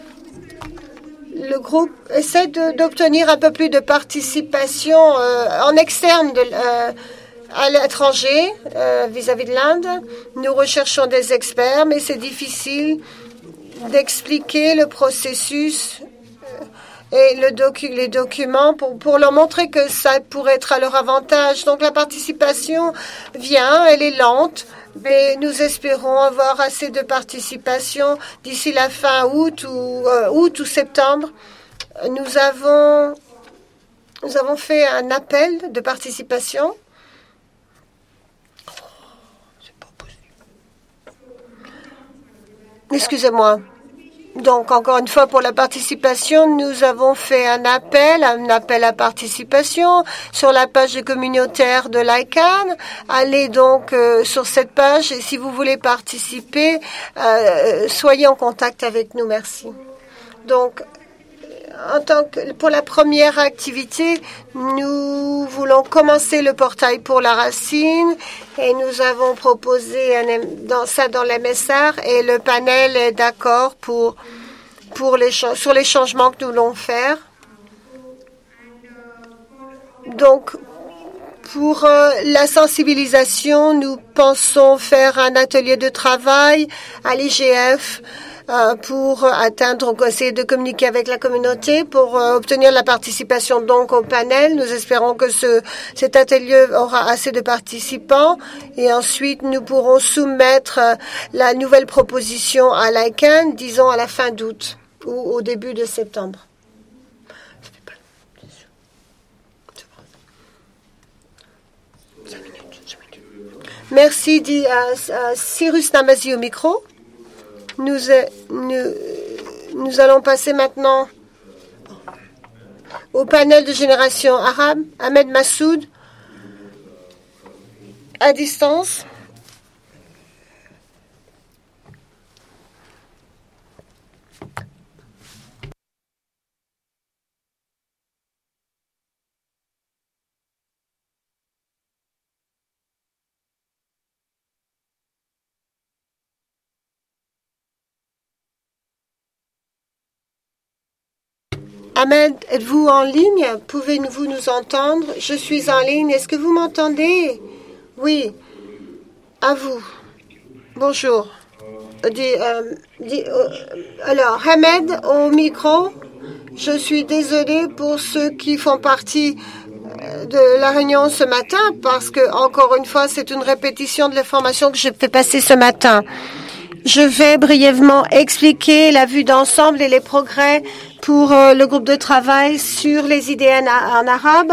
Le groupe essaie d'obtenir un peu plus de participation euh, en externe de, euh, à l'étranger euh, vis-à-vis de l'Inde. Nous recherchons des experts, mais c'est difficile d'expliquer le processus et le docu les documents pour, pour leur montrer que ça pourrait être à leur avantage. Donc la participation vient, elle est lente, mais nous espérons avoir assez de participation d'ici la fin août ou, euh, août ou septembre. Nous avons, nous avons fait un appel de participation. Excusez-moi. Donc, encore une fois, pour la participation, nous avons fait un appel, un appel à participation sur la page communautaire de l'I C A N. Allez donc euh, sur cette page et si vous voulez participer, euh, soyez en contact avec nous. Merci. Donc, en tant que, pour la première activité, nous voulons commencer le portail pour la racine et nous avons proposé un, dans, ça dans l'M S R et le panel est d'accord pour, pour les, sur les changements que nous voulons faire. Donc, pour euh, la sensibilisation, nous pensons faire un atelier de travail à l'I G F pour atteindre, essayer de communiquer avec la communauté pour euh, obtenir la participation donc au panel. Nous espérons que ce, cet atelier aura assez de participants et ensuite nous pourrons soumettre euh, la nouvelle proposition à l'I C A N, disons à la fin d'août ou au début de septembre. Merci, dit euh, euh, Cyrus Namazi au micro. Nous, nous, nous allons passer maintenant au panel de génération arabe. Ahmed Massoud, à distance. Ahmed, êtes-vous en ligne? Pouvez-vous nous entendre? Je suis en ligne. Est-ce que vous m'entendez? Oui. À vous. Bonjour. Dis, euh, dis, euh, alors, Ahmed, au micro. Je suis désolée pour ceux qui font partie de la réunion ce matin parce que, encore une fois, c'est une répétition de l'information que j'ai fait passer ce matin. Je vais brièvement expliquer la vue d'ensemble et les progrès pour euh, le groupe de travail sur les idées en, en arabe.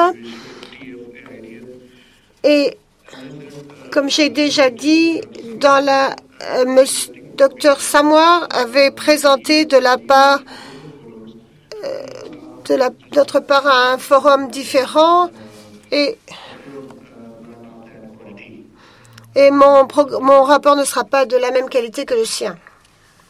Et comme j'ai déjà dit, dans la, euh, monsieur, docteur Samoir avait présenté de la part euh, de la, d'autre part un forum différent et Et mon, mon rapport ne sera pas de la même qualité que le sien.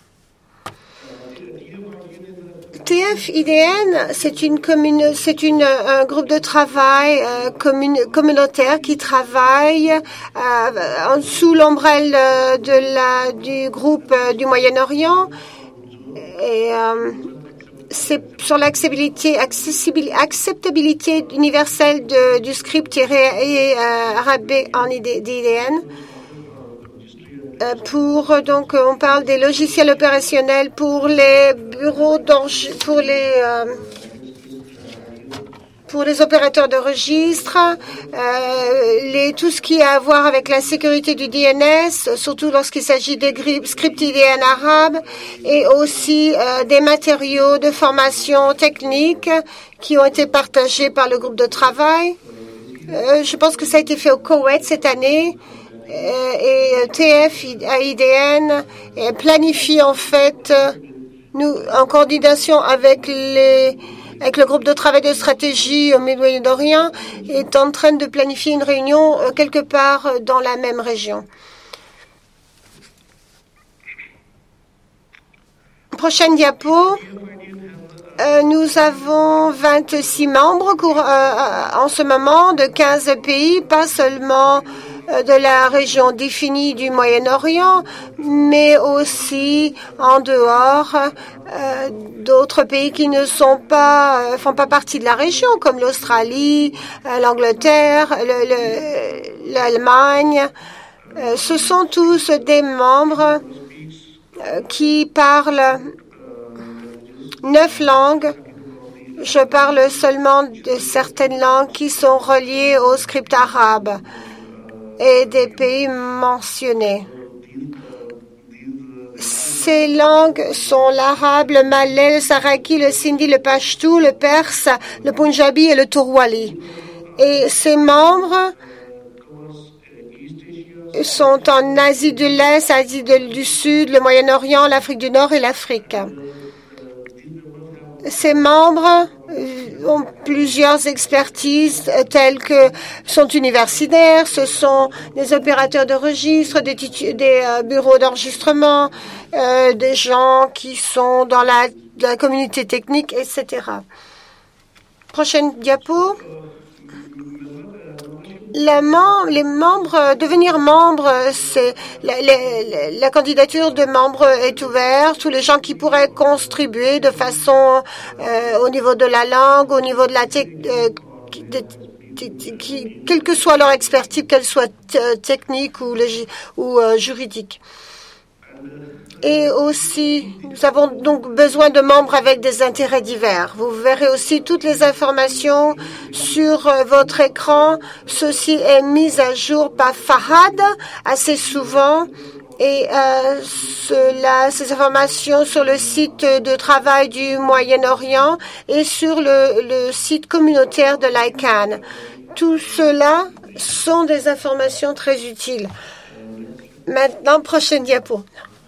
T F I D N, c'est une commune, c'est une un groupe de travail euh, commune, communautaire qui travaille euh, en sous l'ombrelle de la du groupe euh, du Moyen-Orient et euh, c'est sur l'acceptabilité acceptabilité universelle de, du script et euh, arabe en I D N. Pour donc on parle des logiciels opérationnels pour les bureaux pour les euh, pour les opérateurs de registre, euh, les, tout ce qui a à voir avec la sécurité du D N S, surtout lorsqu'il s'agit des scripts I D N arabes, et aussi euh, des matériaux de formation technique qui ont été partagés par le groupe de travail. Euh, je pense que ça a été fait au Koweït cette année. Et T F I D N planifie en fait, nous, en coordination avec les avec le groupe de travail de stratégie au Moyen-Orient, est en train de planifier une réunion quelque part dans la même région. Prochaine diapo. Euh, nous avons vingt-six membres pour, euh, en ce moment de quinze pays, pas seulement euh, de la région définie du Moyen-Orient, mais aussi en dehors euh, d'autres pays qui ne sont pas, euh, font pas partie de la région, comme l'Australie, euh, l'Angleterre, le, le, l'Allemagne. Euh, ce sont tous des membres euh, qui parlent neuf langues. Je parle seulement de certaines langues qui sont reliées au script arabe et des pays mentionnés. Ces langues sont l'arabe, le malais, le saraki, le sindhi, le pashto, le perse, le punjabi et le turwali. Et ces membres sont en Asie de l'Est, Asie de, du Sud, le Moyen-Orient, l'Afrique du Nord et l'Afrique. Ces membres ont plusieurs expertises telles que sont universitaires, ce sont des opérateurs de registre, des, des euh, bureaux d'enregistrement, euh, des gens qui sont dans la, la communauté technique, et cetera. Prochaine diapo. La mem- les membres, devenir membre, c'est la, la, la candidature de membre est ouverte. Tous les gens qui pourraient contribuer de façon euh, au niveau de la langue, au niveau de la technique, euh, qui, quelle que soit leur expertise, qu'elle soit t- technique ou, lég- ou euh, juridique. Et aussi, nous avons donc besoin de membres avec des intérêts divers. Vous verrez aussi toutes les informations sur euh, votre écran. Ceci est mis à jour par Fahad assez souvent. Et euh, cela, ces informations sur le site de travail du Moyen-Orient et sur le, le site communautaire de l'I C A N. Tout cela sont des informations très utiles. Maintenant, prochaine diapo.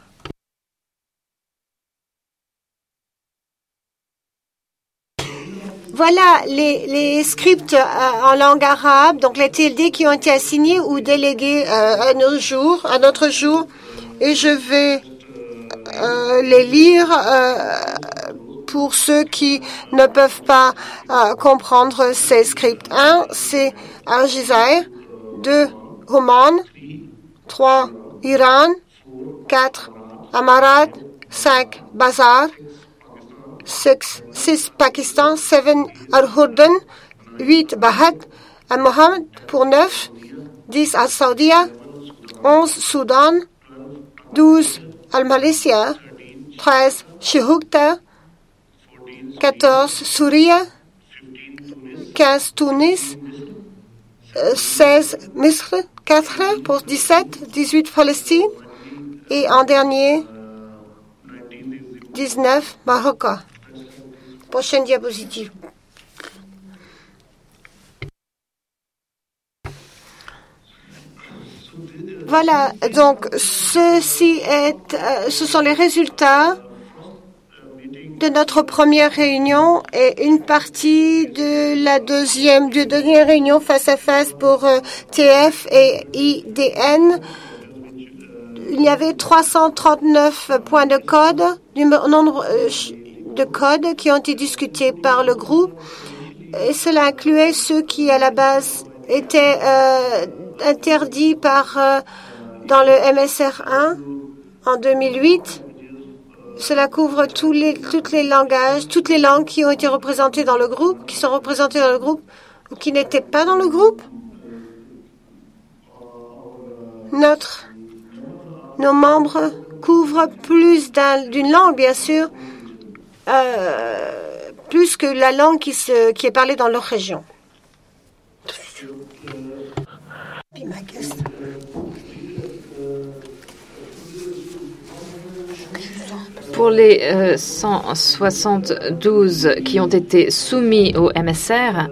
Voilà les, les scripts euh, en langue arabe, donc les T L D qui ont été assignés ou délégués euh, à nos jours, à notre jour, et je vais euh, les lire euh, pour ceux qui ne peuvent pas euh, comprendre ces scripts. Un, c'est Algérie. Deux, Oman. Trois, Iran. Quatre, Amarat. Cinq, Bazar. six Pakistan, sept Al-Hurdan, huit Bahad, Al-Mohammed pour neuf, dix Al-Saudia, onze Soudan, douze Al-Malaysia, treize Shihukta, quatorze Souria, quinze Tunis, seize Misr, quatre pour dix-sept, dix-huit Palestine et en dernier dix-neuf Maroc. Prochaine diapositive. Voilà, donc ceci est, euh, ce sont les résultats de notre première réunion et une partie de la deuxième, de dernière réunion face à face pour euh, T F et I D N. Il y avait trois cent trente-neuf points de code du nombre euh, de code qui ont été discutés par le groupe. Et cela incluait ceux qui, à la base, étaient euh, interdits par, euh, dans le M S R un en deux mille huit. Cela couvre tous les, toutes les langages, toutes les langues qui ont été représentées dans le groupe, qui sont représentées dans le groupe ou qui n'étaient pas dans le groupe. Notre, nos membres couvrent plus d'un, d'une langue, bien sûr, euh, plus que la langue qui, se, qui est parlée dans leur région. Pour les euh, cent soixante-douze qui ont été soumis au M S R,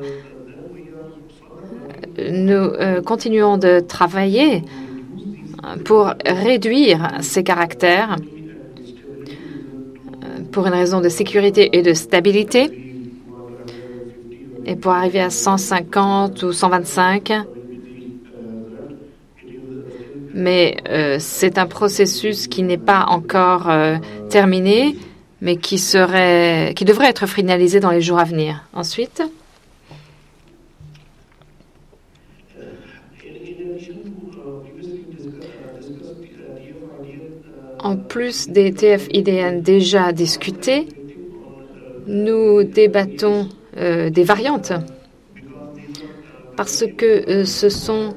nous euh, continuons de travailler pour réduire ces caractères pour une raison de sécurité et de stabilité, et pour arriver à cent cinquante ou cent vingt-cinq. Mais euh, c'est un processus qui n'est pas encore euh, terminé, mais qui serait, qui devrait être finalisé dans les jours à venir. Ensuite, en plus des T F I D N déjà discutés, nous débattons euh, des variantes parce que euh, ce sont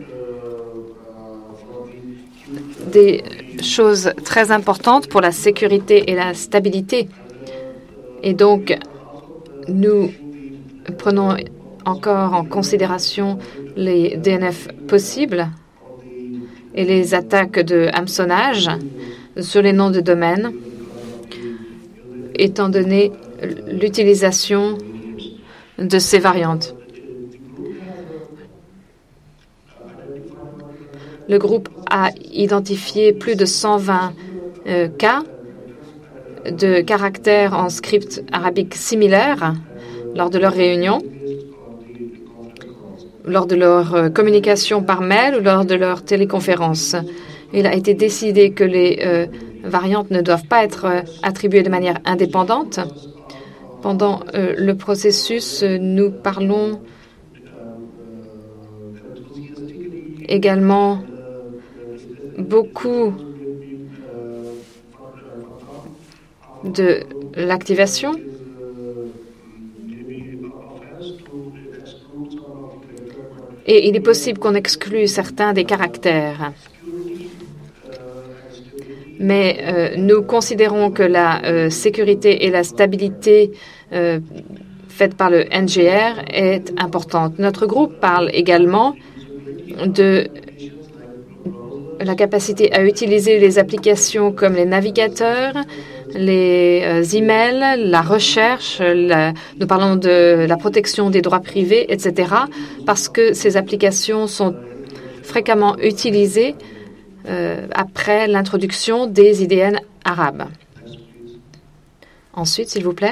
des choses très importantes pour la sécurité et la stabilité. Et donc, nous prenons encore en considération les D N F possibles et les attaques de hameçonnage sur les noms de domaine, étant donné l'utilisation de ces variantes. Le groupe a identifié plus de cent vingt euh, cas de caractères en script arabique similaires lors de leur réunion, lors de leur euh, communication par mail ou lors de leur téléconférence. Il a été décidé que les euh, variantes ne doivent pas être euh, attribuées de manière indépendante. Pendant euh, le processus, euh, nous parlons également beaucoup de l'activation. Et il est possible qu'on exclue certains des caractères. Mais euh, nous considérons que la euh, sécurité et la stabilité euh, faite par le N G R est importante. Notre groupe parle également de la capacité à utiliser les applications comme les navigateurs, les euh, emails, la recherche, la, nous parlons de la protection des droits privés, et cetera, parce que ces applications sont fréquemment utilisées euh, après l'introduction des I D N arabes. Ensuite, s'il vous plaît.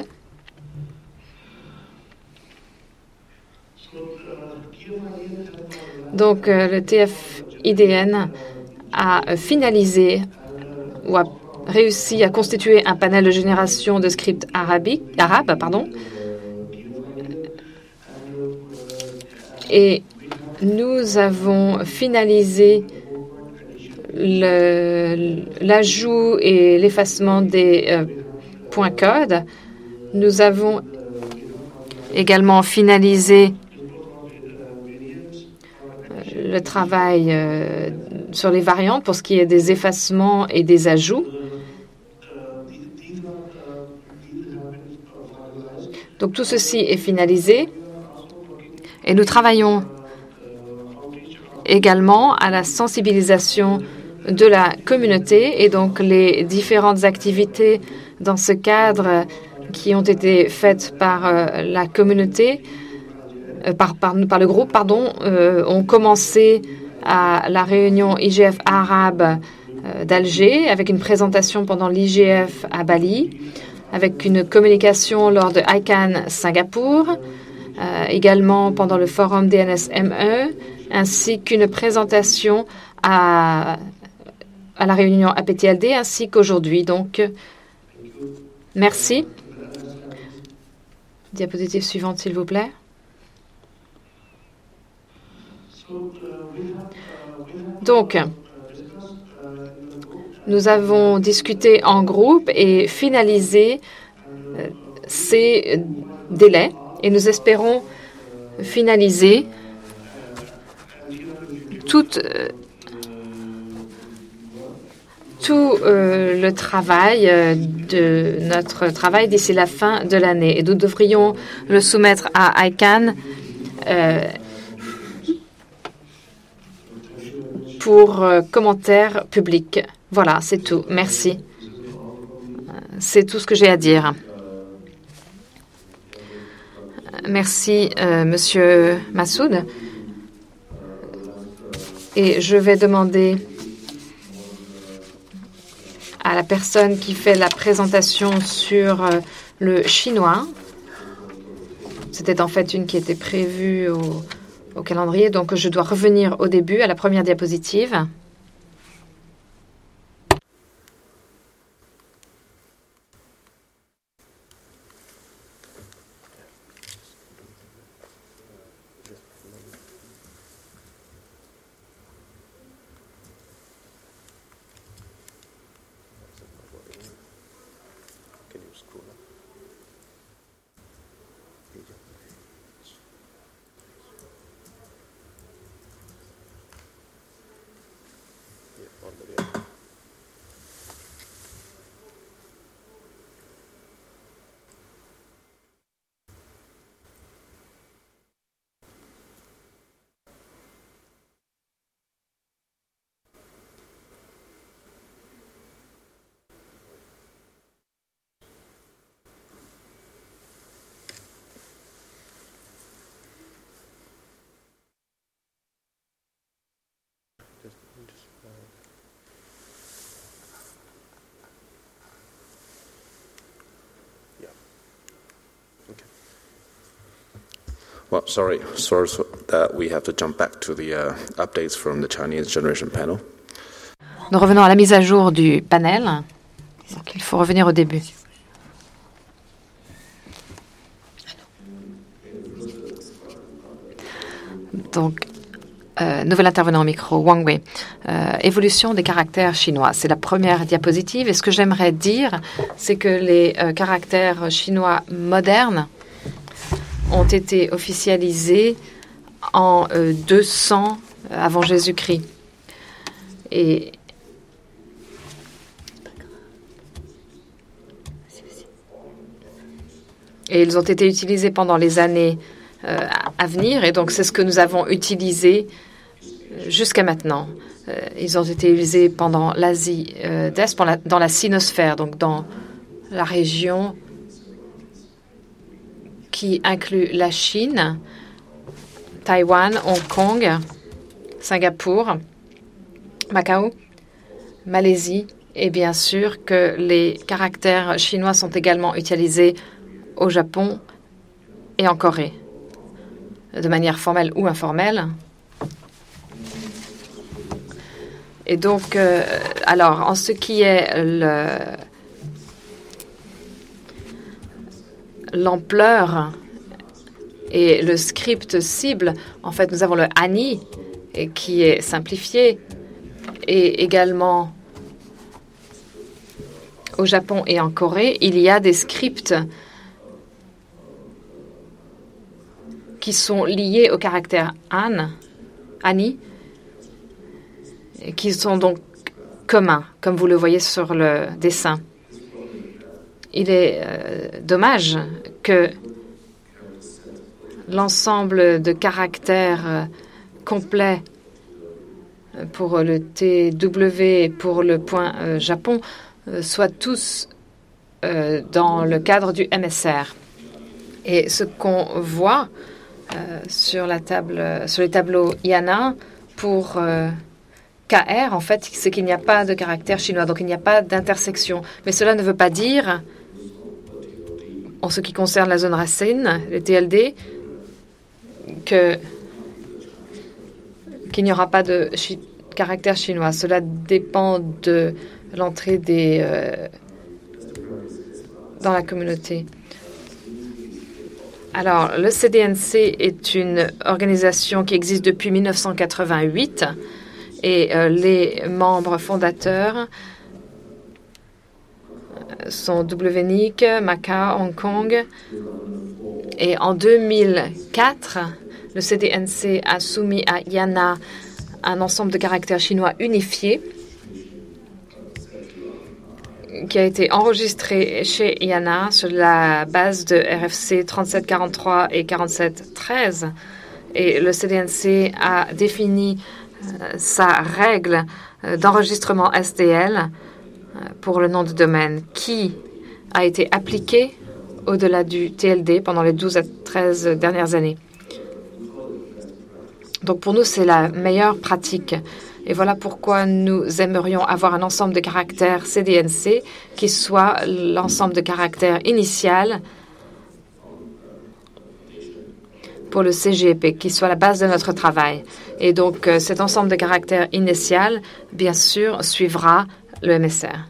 Donc, euh, le T F I D N a finalisé ou a réussi à constituer un panel de génération de scripts arabique, arabes, pardon, et nous avons finalisé l'ajout et l'effacement des euh, points codes. Nous avons également finalisé le travail euh, sur les variantes pour ce qui est des effacements et des ajouts. Donc tout ceci est finalisé et nous travaillons également à la sensibilisation de la communauté et donc les différentes activités dans ce cadre qui ont été faites par euh, la communauté, euh, par, par, par le groupe, pardon, euh, ont commencé à la réunion I G F arabe euh, d'Alger avec une présentation pendant l'I G F à Bali, avec une communication lors de I C A N Singapour, euh, également pendant le forum D N S M E, ainsi qu'une présentation à, à la réunion A P T L D, ainsi qu'aujourd'hui. Donc, merci. Diapositive suivante, s'il vous plaît. Donc, nous avons discuté en groupe et finalisé euh, ces délais et nous espérons finaliser tout, euh, tout euh, le travail euh, de notre travail d'ici la fin de l'année. Et nous devrions le soumettre à I C A N euh, pour euh, commentaires publics. Voilà, c'est tout. Merci. C'est tout ce que j'ai à dire. Merci, euh, Monsieur Massoud. Et je vais demander à la personne qui fait la présentation sur euh, le chinois. C'était en fait une qui était prévue au, au calendrier, donc je dois revenir au début, à la première diapositive. Well, sorry, sorry that we have to jump back to the uh, updates from the Chinese Generation Panel. Nous revenons à la mise à jour du panel. Donc, il faut revenir au début. Donc, euh, nouvel intervenant au micro, Wang Wei. Euh, évolution des caractères chinois. C'est la première diapositive. Et ce que j'aimerais dire, c'est que les euh, caractères chinois modernes ont été officialisés en euh, deux cents avant Jésus-Christ. Et Et ils ont été utilisés pendant les années euh, à venir. Et donc, c'est ce que nous avons utilisé jusqu'à maintenant. Euh, ils ont été utilisés pendant l'Asie euh, d'Est, dans la sinosphère, donc dans la région qui inclut la Chine, Taïwan, Hong Kong, Singapour, Macao, Malaisie. Et bien sûr que les caractères chinois sont également utilisés au Japon et en Corée, de manière formelle ou informelle. Et donc, euh, alors, en ce qui est le, l'ampleur et le script cible, en fait, nous avons le Hani, qui est simplifié, et également au Japon et en Corée, il y a des scripts qui sont liés au caractère an, Ani, et qui sont donc communs, comme vous le voyez sur le dessin. Il est euh, dommage que l'ensemble de caractères euh, complets pour le T W et pour le point euh, Japon euh, soient tous euh, dans le cadre du M S R. Et ce qu'on voit Euh, sur la table, sur les tableaux I A N A pour euh, K R, en fait, c'est qu'il n'y a pas de caractère chinois, donc il n'y a pas d'intersection. Mais cela ne veut pas dire, en ce qui concerne la zone racine, les T L D, que qu'il n'y aura pas de chi caractère chinois. Cela dépend de l'entrée des euh, dans la communauté. Alors, le C D N C est une organisation qui existe depuis mille neuf cent quatre-vingt-huit et euh, les membres fondateurs sont W N I C, Macao, Hong Kong. Et en deux mille quatre, le C D N C a soumis à I A N A un ensemble de caractères chinois unifiés qui a été enregistré chez I A N A sur la base de R F C trente-sept quarante-trois et quarante-sept treize. Et le C D N C a défini euh, sa règle euh, d'enregistrement S D L euh, pour le nom de domaine qui a été appliquée au-delà du T L D pendant les douze à treize dernières années. Donc pour nous, c'est la meilleure pratique. Et voilà pourquoi nous aimerions avoir un ensemble de caractères C D N C qui soit l'ensemble de caractères initial pour le C G P, qui soit la base de notre travail. Et donc, euh, cet ensemble de caractères initial, bien sûr, suivra le M S R.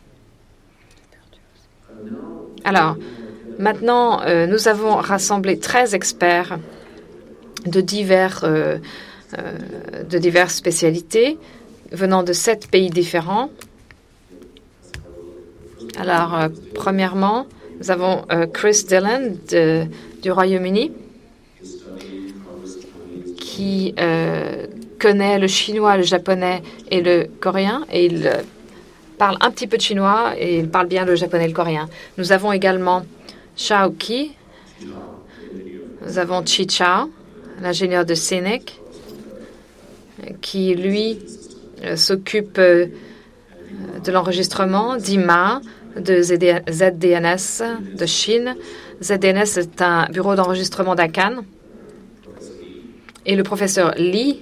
Alors, maintenant, euh, nous avons rassemblé treize experts de divers, euh, euh, de diverses spécialités venant de sept pays différents. Alors, euh, premièrement, nous avons euh, Chris Dillon de, du Royaume-Uni qui euh, connaît le chinois, le japonais et le coréen, et il euh, parle un petit peu de chinois et il parle bien le japonais et le coréen. Nous avons également Shao Qi, nous avons Chi Chao, l'ingénieur de Scenic, qui, lui, euh, s'occupe euh, de l'enregistrement, d'Ima, de Z D N S de Chine. Z D N S est un bureau d'enregistrement d'A C A N. Et le professeur Li,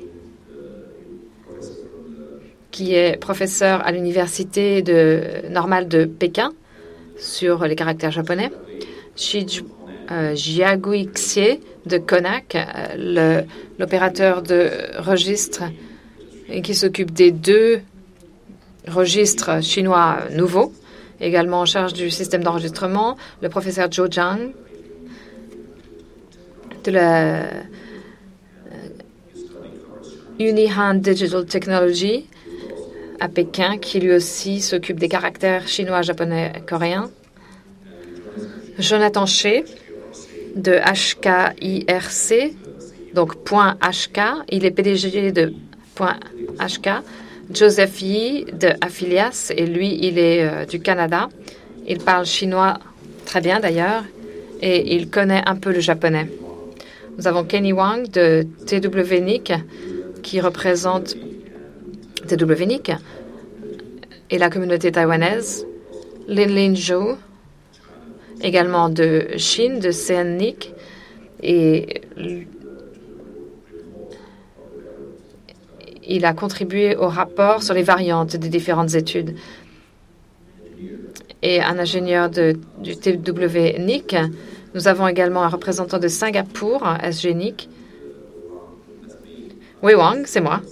qui est professeur à l'université de, normale de Pékin sur les caractères japonais. Shi euh, Jiagui Xie de Konak, euh, l'opérateur de registre et qui s'occupe des deux registres chinois nouveaux, également en charge du système d'enregistrement. Le professeur Zhou Zhang de la Unihan Digital Technology à Pékin, qui lui aussi s'occupe des caractères chinois, japonais, coréens. Jonathan Shea de H K I R C, donc .hk, il est P D G de .hk. Joseph Yi de Affilias, et lui, il est euh, du Canada. Il parle chinois très bien d'ailleurs, et il connaît un peu le japonais. Nous avons Kenny Wang de T W N I C, qui représente T W N I C et la communauté taïwanaise. Lin-Lin Zhou, également de Chine, de C N N I C, et il a contribué au rapport sur les variantes des différentes études. Et un ingénieur de, du T W N I C. Nous avons également un représentant de Singapour, S G N I C. Wei Wang, c'est moi.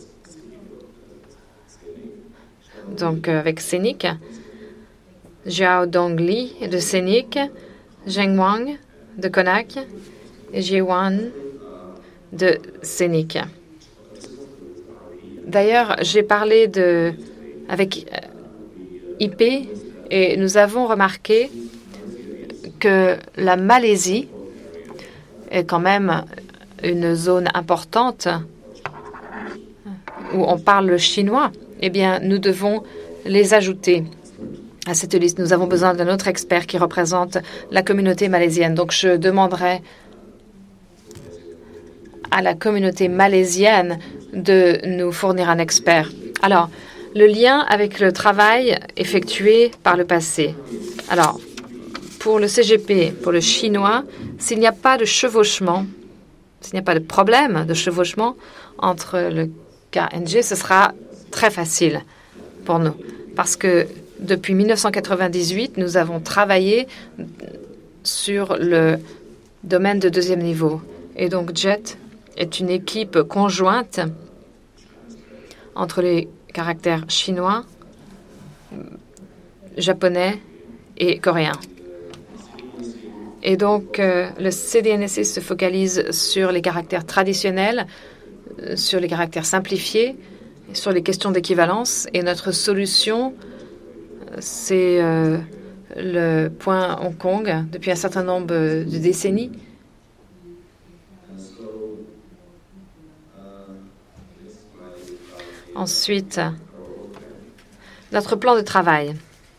Donc, euh, avec C N I C. Jiao Dongli de C N I C. Zheng Wang de Konak. Et Jie Wan de C N I C. D'ailleurs, j'ai parlé de, avec I P et nous avons remarqué que la Malaisie est quand même une zone importante où on parle le chinois. Eh bien, nous devons les ajouter à cette liste. Nous avons besoin d'un autre expert qui représente la communauté malaisienne. Donc, je demanderai à la communauté malaisienne de nous fournir un expert. Alors, le lien avec le travail effectué par le passé. Alors, pour le C G P, pour le chinois, s'il n'y a pas de chevauchement, s'il n'y a pas de problème de chevauchement entre le K N G, ce sera très facile pour nous. Parce que depuis mille neuf cent quatre-vingt-dix-huit, nous avons travaillé sur le domaine de deuxième niveau. Et donc, JET est une équipe conjointe entre les caractères chinois, japonais et coréens. Et donc, euh, le C D N S C se focalise sur les caractères traditionnels, euh, sur les caractères simplifiés, sur les questions d'équivalence. Et notre solution, c'est euh, le point Hong Kong depuis un certain nombre de décennies. Ensuite, notre plan de travail.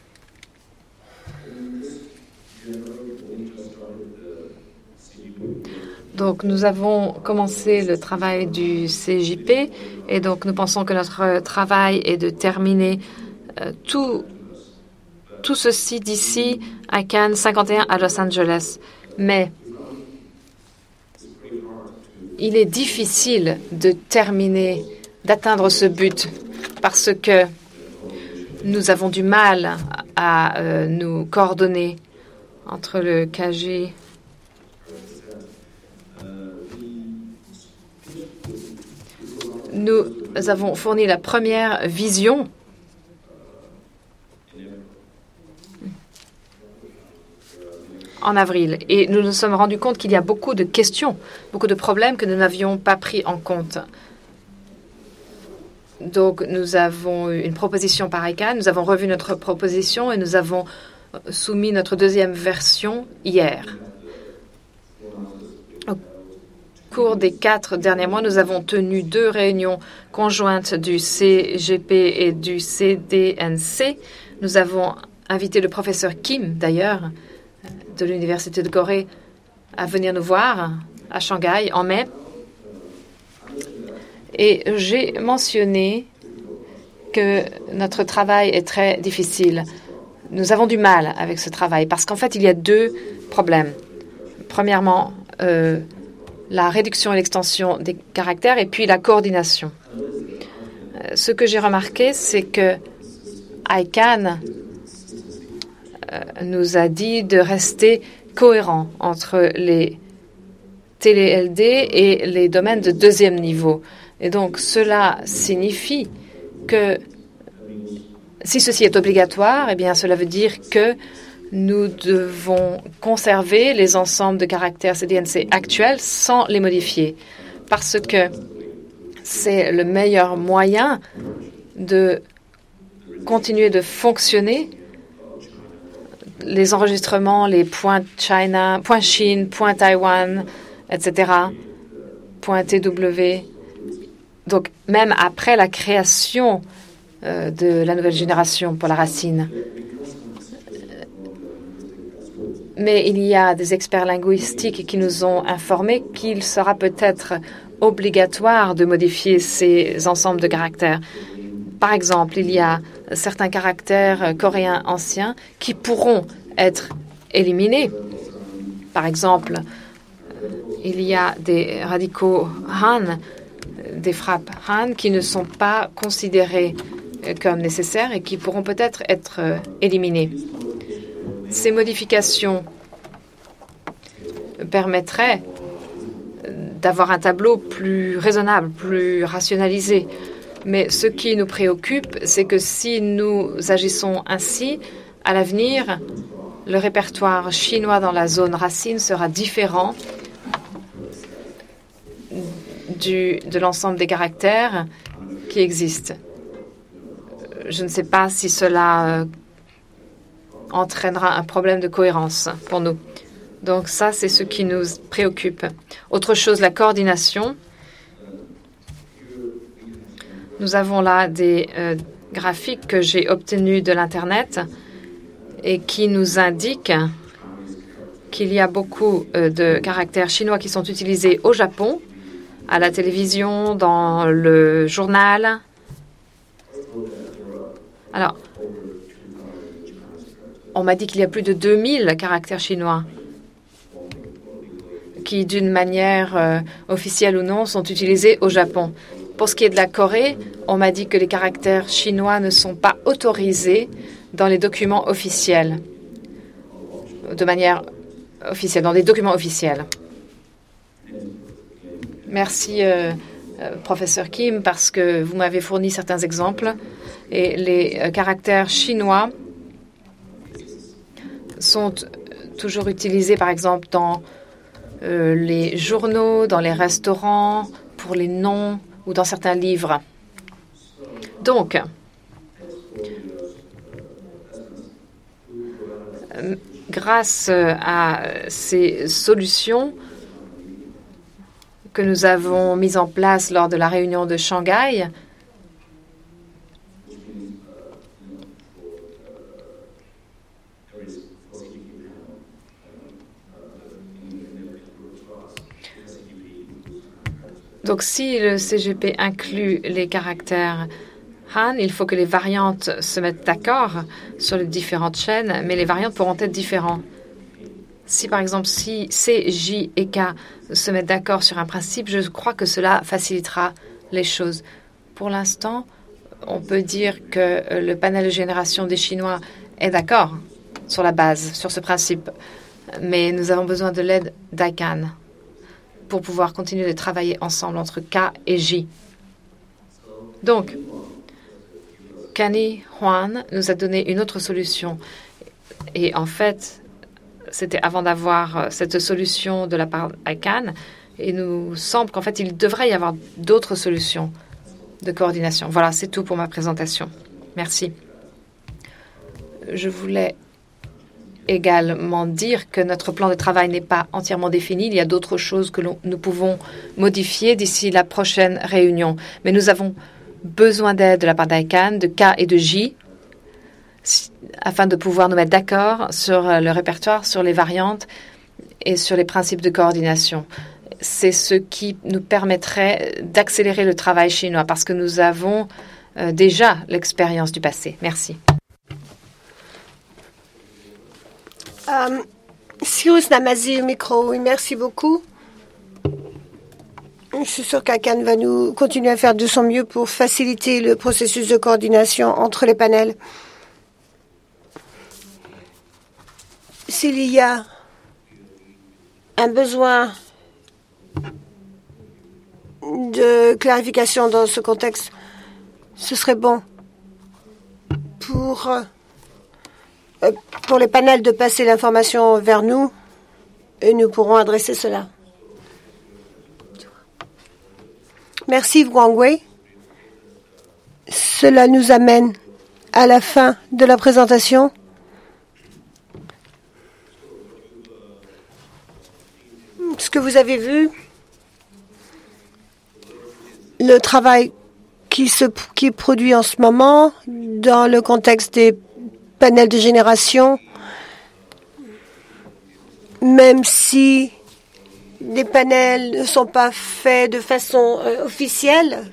Donc, nous avons commencé le travail du C J P et donc nous pensons que notre travail est de terminer euh, tout, tout ceci d'ici à Cannes, cinquante et un à Los Angeles. Mais il est difficile de terminer, d'atteindre ce but parce que nous avons du mal à euh, nous coordonner entre le K G. Nous avons fourni la première vision en avril et nous nous sommes rendus compte qu'il y a beaucoup de questions, beaucoup de problèmes que nous n'avions pas pris en compte. Donc, nous avons eu une proposition par I C A N, nous avons revu notre proposition et nous avons soumis notre deuxième version hier. Au cours des quatre derniers mois, nous avons tenu deux réunions conjointes du C G P et du C D N C. Nous avons invité le professeur Kim, d'ailleurs, de l'Université de Corée, à venir nous voir à Shanghai en mai. Et j'ai mentionné que notre travail est très difficile. Nous avons du mal avec ce travail parce qu'en fait, il y a deux problèmes. Premièrement, euh, la réduction et l'extension des caractères et puis la coordination. Euh, ce que j'ai remarqué, c'est que I C A N euh, nous a dit de rester cohérent entre les télé L D et les domaines de deuxième niveau. Et donc, cela signifie que si ceci est obligatoire, eh bien, cela veut dire que nous devons conserver les ensembles de caractères C D N C actuels sans les modifier, parce que c'est le meilleur moyen de continuer de fonctionner. Les enregistrements, les points China, points Chine, points Taïwan, et cetera, points T W. Donc, même après la création euh, de la nouvelle génération pour la racine. Mais il y a des experts linguistiques qui nous ont informé qu'il sera peut-être obligatoire de modifier ces ensembles de caractères. Par exemple, il y a certains caractères coréens anciens qui pourront être éliminés. Par exemple, il y a des radicaux Han, des frappes Han qui ne sont pas considérés comme nécessaires et qui pourront peut-être être éliminés. Ces modifications permettraient d'avoir un tableau plus raisonnable, plus rationalisé. Mais ce qui nous préoccupe, c'est que si nous agissons ainsi, à l'avenir, le répertoire chinois dans la zone racine sera différent du, de l'ensemble des caractères qui existent. Je ne sais pas si cela euh, entraînera un problème de cohérence pour nous. Donc ça, c'est ce qui nous préoccupe. Autre chose, la coordination. Nous avons là des euh, graphiques que j'ai obtenus de l'Internet et qui nous indiquent qu'il y a beaucoup euh, de caractères chinois qui sont utilisés au Japon, à la télévision, dans le journal. Alors, on m'a dit qu'il y a plus de deux mille caractères chinois qui, d'une manière euh, officielle ou non, sont utilisés au Japon. Pour ce qui est de la Corée, on m'a dit que les caractères chinois ne sont pas autorisés dans les documents officiels, de manière officielle, dans des documents officiels. Merci, euh, euh, professeur Kim, parce que vous m'avez fourni certains exemples. Et les euh, caractères chinois sont toujours utilisé, par exemple, dans euh, les journaux, dans les restaurants, pour les noms ou dans certains livres. Donc, euh, grâce à ces solutions que nous avons mises en place lors de la réunion de Shanghai, donc si le C G P inclut les caractères Han, il faut que les variantes se mettent d'accord sur les différentes chaînes, mais les variantes pourront être différentes. Si, par exemple, si C, J et K se mettent d'accord sur un principe, je crois que cela facilitera les choses. Pour l'instant, on peut dire que le panel de génération des Chinois est d'accord sur la base, sur ce principe. Mais nous avons besoin de l'aide d'I C A N pour pouvoir continuer de travailler ensemble entre K et J. Donc, Kenny Huan nous a donné une autre solution. Et en fait, c'était avant d'avoir cette solution de la part d'I C A N. Et nous semble qu'en fait, il devrait y avoir d'autres solutions de coordination. Voilà, c'est tout pour ma présentation. Merci. Je voulais également dire que notre plan de travail n'est pas entièrement défini. Il y a d'autres choses que nous pouvons modifier d'ici la prochaine réunion. Mais nous avons besoin d'aide de la part d'I C A N, de K et de J, afin de pouvoir nous mettre d'accord sur le répertoire, sur les variantes et sur les principes de coordination. C'est ce qui nous permettrait d'accélérer le travail chinois parce que nous avons euh, déjà l'expérience du passé. Merci. Um, Cyrus Namazi au micro, oui, merci beaucoup. Je suis sûre qu'I C A N va nous continuer à faire de son mieux pour faciliter le processus de coordination entre les panels. S'il y a un besoin de clarification dans ce contexte, ce serait bon pour, euh, pour les panels de passer l'information vers nous et nous pourrons adresser cela. Merci, Wangwei. Cela nous amène à la fin de la présentation. Ce que vous avez vu, le travail qui se qui est produit en ce moment dans le contexte des panels de génération, même si les panels ne sont pas faits de façon euh, officielle,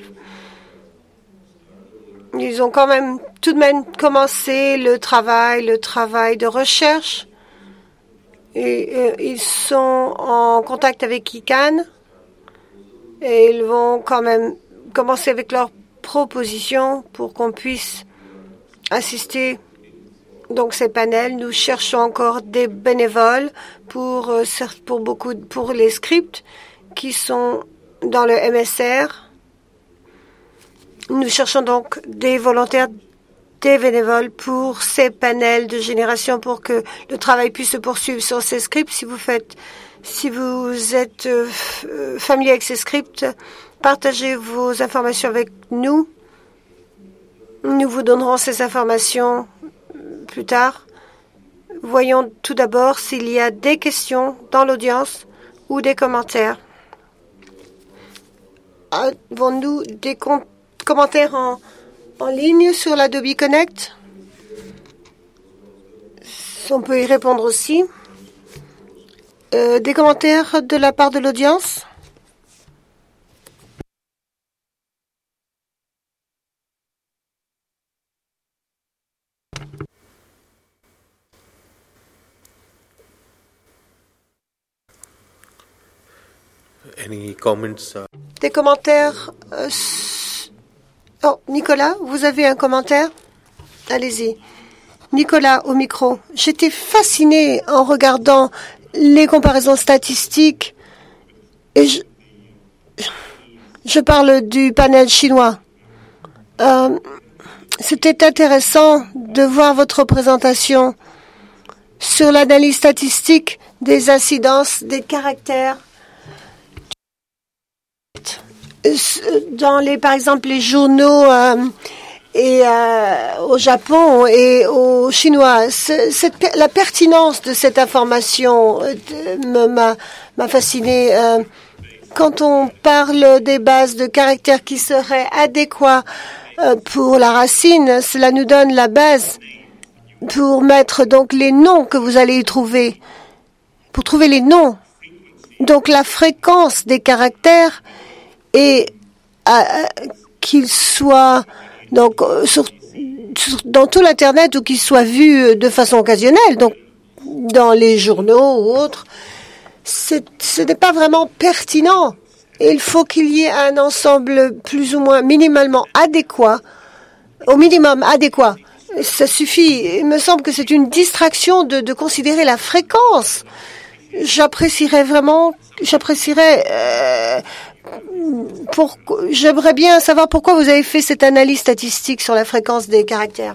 ils ont quand même tout de même commencé le travail, le travail de recherche. Et, euh, ils sont en contact avec I C A N et ils vont quand même commencer avec leurs propositions pour qu'on puisse assister donc ces panels. Nous cherchons encore des bénévoles pour euh, pour beaucoup pour les scripts qui sont dans le M S R. Nous cherchons donc des volontaires, des bénévoles pour ces panels de génération pour que le travail puisse se poursuivre sur ces scripts. Si vous faites, si vous êtes euh, familier avec ces scripts, partagez vos informations avec nous. Nous vous donnerons ces informations plus tard. Voyons tout d'abord s'il y a des questions dans l'audience ou des commentaires. Avons-nous des com- commentaires en En ligne sur l'Adobe Connect? On peut y répondre aussi. Euh, des commentaires de la part de l'audience? Any comments? Uh... Des commentaires? Euh, Oh, Nicolas, vous avez un commentaire? Allez-y. Nicolas, au micro. J'étais fasciné en regardant les comparaisons statistiques. Et je, je parle du panel chinois. Euh, c'était intéressant de voir votre présentation sur l'analyse statistique des incidences des caractères dans les, par exemple, les journaux euh, et euh, au Japon et au chinois. Cette, la pertinence de cette information m'a m'a fascinée. Euh, quand on parle des bases de caractères qui seraient adéquats euh, pour la racine, cela nous donne la base pour mettre donc les noms que vous allez y trouver, pour trouver les noms. Donc la fréquence des caractères et qu'ils soient donc sur, sur, dans tout l'internet ou qu'ils soient vus de façon occasionnelle, donc dans les journaux ou autres, ce n'est pas vraiment pertinent. Il faut qu'il y ait un ensemble plus ou moins minimalement adéquat, au minimum adéquat. Ça suffit. Il me semble que c'est une distraction de, de considérer la fréquence. J'apprécierais vraiment, j'apprécierais, euh, pour, j'aimerais bien savoir pourquoi vous avez fait cette analyse statistique sur la fréquence des caractères.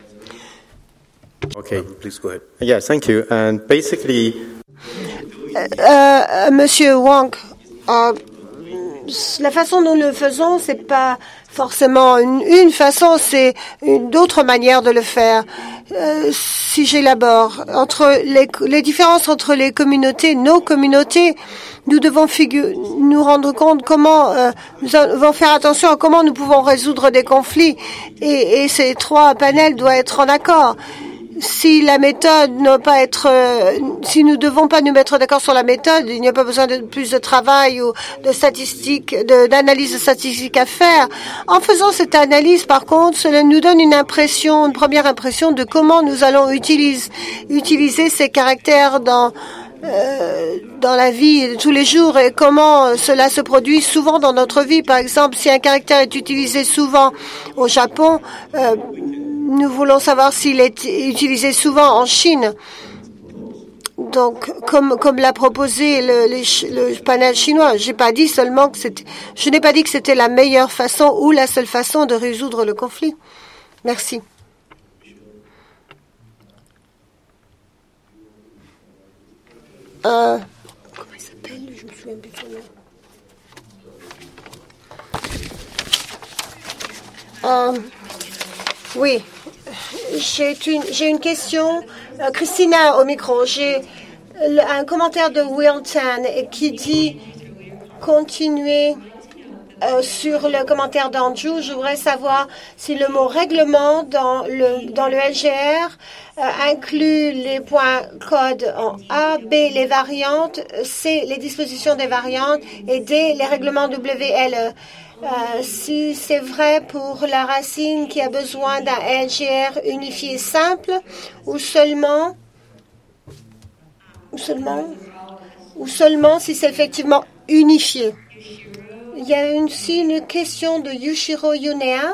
Okay, please go ahead. Yeah, thank you. And basically, euh, euh, Monsieur Wang, euh, la façon dont nous le faisons, c'est pas forcément une, une façon, c'est une d'autres manières de le faire. Euh, si j'élabore entre les, les différences entre les communautés, nos communautés, nous devons figu- nous rendre compte comment euh, nous devons faire attention à comment nous pouvons résoudre des conflits. Et, et ces trois panels doivent être en accord. Si la méthode ne va pas être, euh, si nous ne devons pas nous mettre d'accord sur la méthode, il n'y a pas besoin de plus de travail ou de statistiques, de, d'analyse de statistiques à faire. En faisant cette analyse, par contre, cela nous donne une impression, une première impression de comment nous allons utiliser, utiliser ces caractères dans Euh, dans la vie de tous les jours et comment cela se produit souvent dans notre vie. Par exemple, si un caractère est utilisé souvent au Japon, euh, nous voulons savoir s'il est utilisé souvent en Chine. Donc, comme comme l'a proposé le, le, le panel chinois, j'ai pas dit seulement que c'était, je n'ai pas dit que c'était la meilleure façon ou la seule façon de résoudre le conflit. Merci. Euh, comment il s'appelle? Je me souviens plus de son nom. Euh, oui, j'ai une, j'ai une question. Euh, Christina, au micro. J'ai un commentaire de Wilton qui dit continuer euh, sur le commentaire d'Andrew. Je voudrais savoir si le mot règlement dans le, dans le L G R Euh, inclut les points code en A, B, les variantes, C, les dispositions des variantes et D, les règlements W L E. Euh, si c'est vrai pour la racine qui a besoin d'un L G R unifié simple ou seulement, ou seulement, ou seulement si c'est effectivement unifié. Il y a aussi une question de Yushiro Yunea.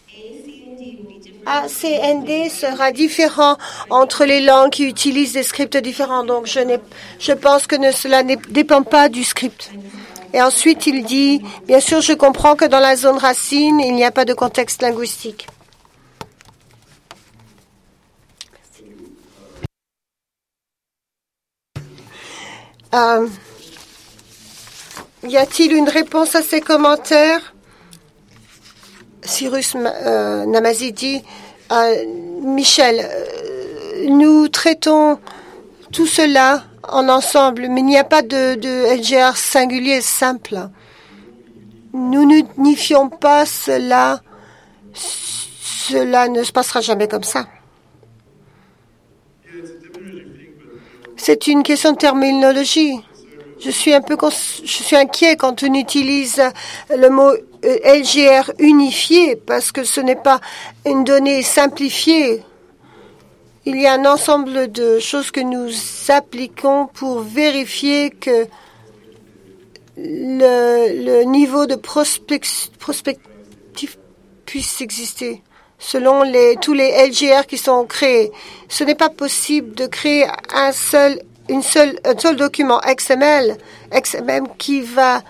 A C N D sera différent entre les langues qui utilisent des scripts différents. Donc, je, n'ai, je pense que ne, cela ne dépend pas du script. Et ensuite, il dit, bien sûr, je comprends que dans la zone racine, il n'y a pas de contexte linguistique. Euh, y a-t-il une réponse à ces commentaires? Cyrus euh, Namazidi, euh, Michel, euh, nous traitons tout cela en ensemble, mais il n'y a pas de, de L G R singulier simple. Nous n'unifions pas cela, cela ne se passera jamais comme ça. C'est une question de terminologie. Je suis un peu, je suis inquiet quand on utilise le mot L G R unifié parce que ce n'est pas une donnée simplifiée. Il y a un ensemble de choses que nous appliquons pour vérifier que le, le niveau de prospect, prospectif puisse exister selon les, tous les L G R qui sont créés. Ce n'est pas possible de créer un seul Une seule, un seul document X M L, X M L qui va,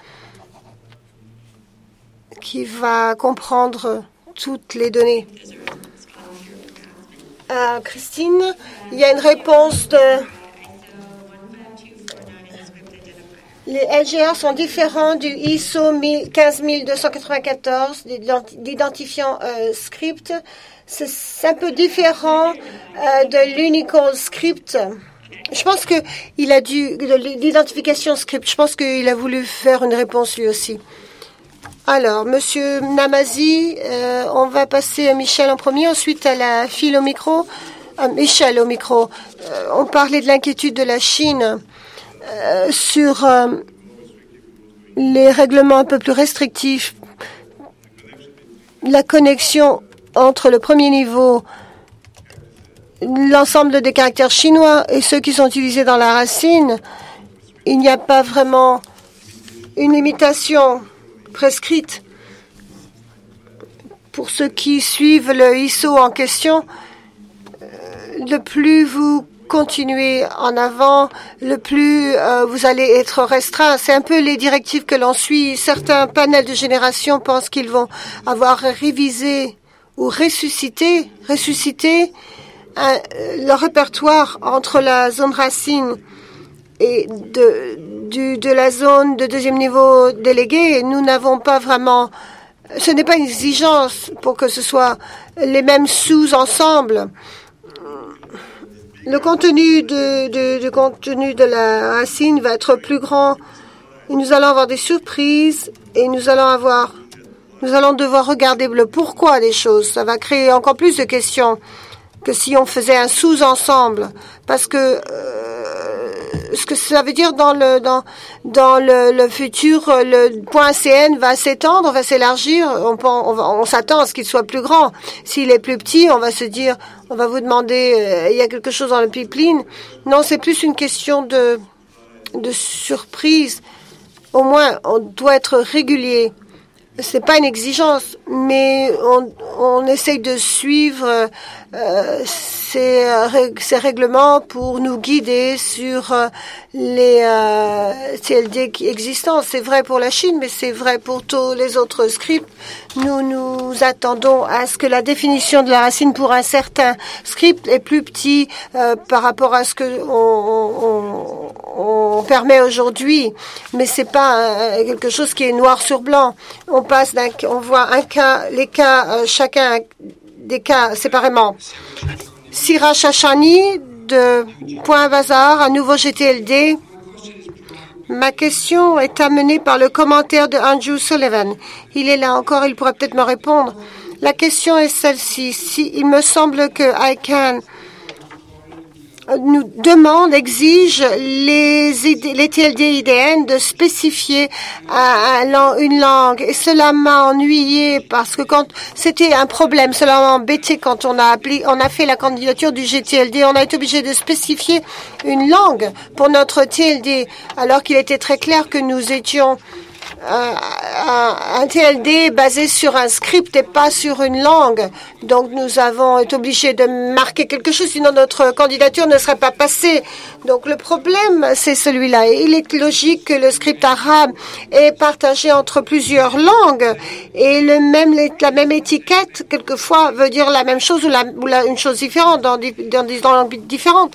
qui va comprendre toutes les données. à Christine. Il y a une réponse de... Les L G R sont différents du I S O quinze deux cent quatre-vingt-quatorze, d'identifiant euh, script. C'est un peu différent euh, de l'Unicode script. Je pense qu'il a dû... de l'identification script, je pense qu'il a voulu faire une réponse lui aussi. Alors, Monsieur Namazi, euh, on va passer à Michel en premier, ensuite à la fille au micro. Euh, Michel au micro. Euh, on parlait de l'inquiétude de la Chine. Euh, sur euh, les règlements un peu plus restrictifs, la connexion entre le premier niveau, l'ensemble des caractères chinois et ceux qui sont utilisés dans la racine, il n'y a pas vraiment une limitation prescrite. Pour ceux qui suivent le I S O en question, le plus vous continuer en avant, le plus euh, vous allez être restreint. C'est un peu les directives que l'on suit. Certains panels de génération pensent qu'ils vont avoir révisé ou ressuscité, ressuscité un, leur répertoire entre la zone racine et de, du, de la zone de deuxième niveau délégué. Nous n'avons pas vraiment... Ce n'est pas une exigence pour que ce soit les mêmes sous-ensembles. Le contenu de, de, de contenu de la racine va être plus grand. Et nous allons avoir des surprises et nous allons avoir, nous allons devoir regarder le pourquoi des choses. Ça va créer encore plus de questions que si on faisait un sous-ensemble, parce que euh, ce que ça veut dire dans le dans dans le, le futur, le point C N va s'étendre, va s'élargir. On, on, on s'attend à ce qu'il soit plus grand. S'il est plus petit, on va se dire, on va vous demander, euh, il y a quelque chose dans le pipeline. Non, c'est plus une question de de surprise. Au moins, on doit être régulier. C'est pas une exigence, mais on, on essaye de suivre euh, ces, ces règlements pour nous guider sur euh, les euh, C L D existants. C'est vrai pour la Chine, mais c'est vrai pour tous les autres scripts. Nous nous attendons à ce que la définition de la racine pour un certain script est plus petit euh, par rapport à ce que on, on, on permet aujourd'hui, mais c'est pas euh, quelque chose qui est noir sur blanc. On passe d'un, on voit un cas, les cas, euh, chacun des cas séparément. Sira Shashani de Point Bazar, à nouveau G T L D. Ma question est amenée par le commentaire de Andrew Sullivan. Il est là encore, il pourrait peut-être me répondre. La question est celle-ci. Si, il me semble que I C A N nous demande, exige les, les T L D I D N de spécifier un, un, une langue. Et cela m'a ennuyé parce que quand c'était un problème, cela m'a embêté quand on a, appelé, on a fait la candidature du G T L D. On a été obligé de spécifier une langue pour notre T L D alors qu'il était très clair que nous étions Un, un, un T L D basé sur un script et pas sur une langue. Donc nous avons été obligés de marquer quelque chose, sinon notre candidature ne serait pas passée. Donc le problème, c'est celui-là. Il est logique que le script arabe est partagé entre plusieurs langues et le même, la même étiquette, quelquefois, veut dire la même chose ou, la, ou la, une chose différente dans, dans des langues différentes.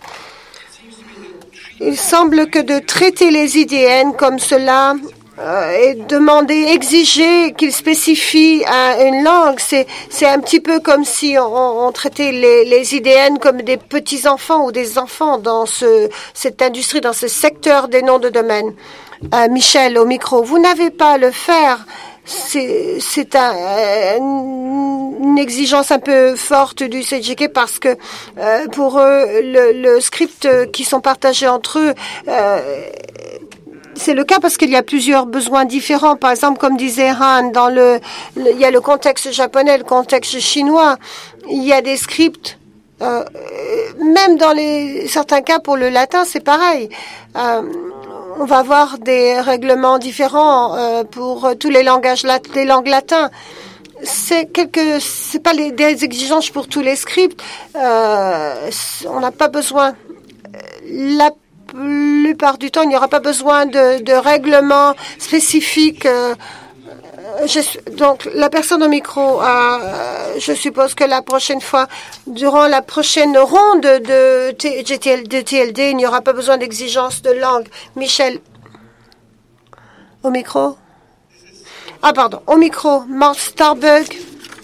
Il semble que de traiter les I D N comme cela Euh, et demander, exiger qu'il spécifie euh, une langue, c'est c'est un petit peu comme si on, on traitait les, les I D N comme des petits enfants ou des enfants dans ce cette industrie, dans ce secteur des noms de domaine. Euh, Michel au micro, vous n'avez pas à le faire. C'est c'est un, une exigence un peu forte du C G K parce que euh, pour eux le, le script qui sont partagés entre eux. Euh, C'est le cas parce qu'il y a plusieurs besoins différents. Par exemple, comme disait Han, dans le, le il y a le contexte japonais, le contexte chinois. Il y a des scripts, euh, même dans les certains cas pour le latin, c'est pareil. Euh, on va avoir des règlements différents euh, pour tous les langages, les langues latins. C'est quelque, c'est pas les, des exigences pour tous les scripts. Euh, on n'a pas besoin. La La plupart du temps, il n'y aura pas besoin de, de règlements spécifiques euh, Je, donc, la personne au micro, euh, je suppose que la prochaine fois, durant la prochaine ronde de, T T L, de T L D, il n'y aura pas besoin d'exigence de langue. Michel, au micro. Ah, pardon, au micro. Mark Starbuck.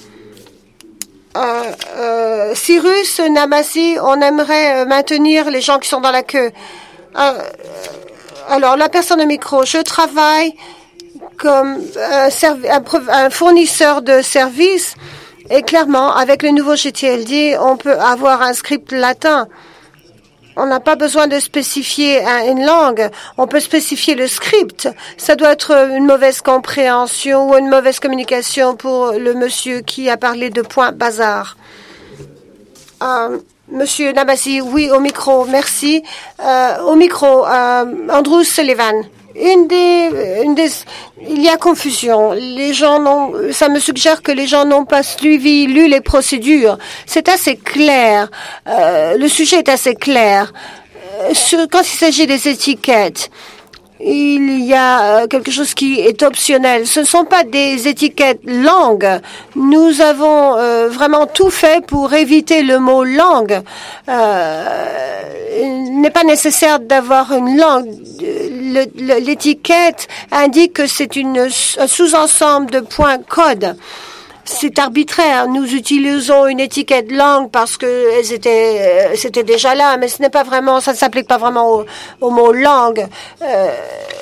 Euh, euh, Cyrus Namasi, on aimerait maintenir les gens qui sont dans la queue. Euh, alors, la personne au micro, je travaille comme un, un fournisseur de services et clairement, avec le nouveau G T L D, on peut avoir un script latin. On n'a pas besoin de spécifier une langue. On peut spécifier le script. Ça doit être une mauvaise compréhension ou une mauvaise communication pour le monsieur qui a parlé de point bazar. Euh, monsieur Nabasi, oui, au micro, merci. Euh, au micro, euh, Andrew Sullivan. Une des, une des, il y a confusion. Les gens n'ont, ça me suggère que les gens n'ont pas suivi, lu les procédures. C'est assez clair. Euh, le sujet est assez clair. Euh, sur, quand il s'agit des étiquettes, il y a quelque chose qui est optionnel. Ce ne sont pas des étiquettes langue. Nous avons euh, vraiment tout fait pour éviter le mot langue. Euh, il n'est pas nécessaire d'avoir une langue. L'étiquette indique que c'est une un sous-ensemble de points code. C'est arbitraire. Nous utilisons une étiquette langue parce que elles étaient, c'était déjà là, mais ce n'est pas vraiment, ça ne s'applique pas vraiment au, au mot langue. Euh,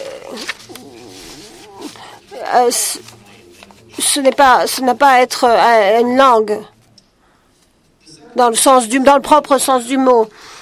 euh, ce n'est pas, ce n'a pas à être une langue dans le sens du, dans le propre sens du mot.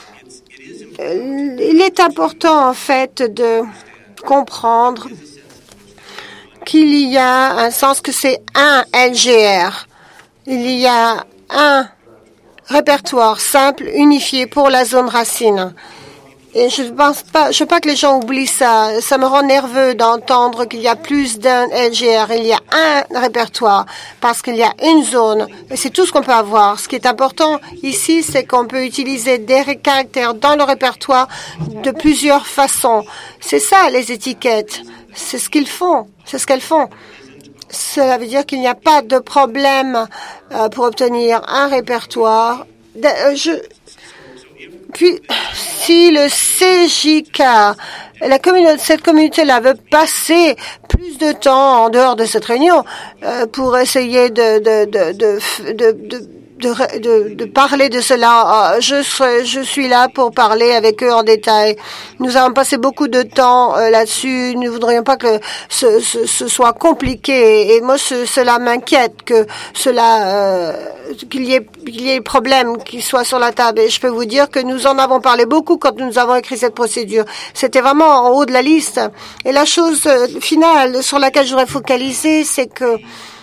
Il est important en fait de comprendre qu'il y a un sens que c'est un L G R. Il y a un répertoire simple, unifié pour la zone racine. Et je pense pas, je veux pas que les gens oublient ça. Ça me rend nerveux d'entendre qu'il y a plus d'un L G R. Il y a un répertoire parce qu'il y a une zone. Et c'est tout ce qu'on peut avoir. Ce qui est important ici, c'est qu'on peut utiliser des caractères dans le répertoire de plusieurs façons. C'est ça, les étiquettes. C'est ce qu'ils font. C'est ce qu'elles font. Cela veut dire qu'il n'y a pas de problème euh, pour obtenir un répertoire. De, euh, je, puis, si le C J K, la communauté, cette communauté-là veut passer plus de temps en dehors de cette réunion euh, pour essayer de, de, de, de, de, de De, de, de parler de cela. Je, serai, je suis là pour parler avec eux en détail. Nous avons passé beaucoup de temps euh, là-dessus. Nous ne voudrions pas que ce, ce, ce soit compliqué. Et moi, ce, cela m'inquiète que cela, euh, qu'il y ait, qu'il y ait problème qui soit sur la table. Et je peux vous dire que nous en avons parlé beaucoup quand nous avons écrit cette procédure. C'était vraiment en haut de la liste. Et la chose finale sur laquelle je voudrais focaliser, c'est que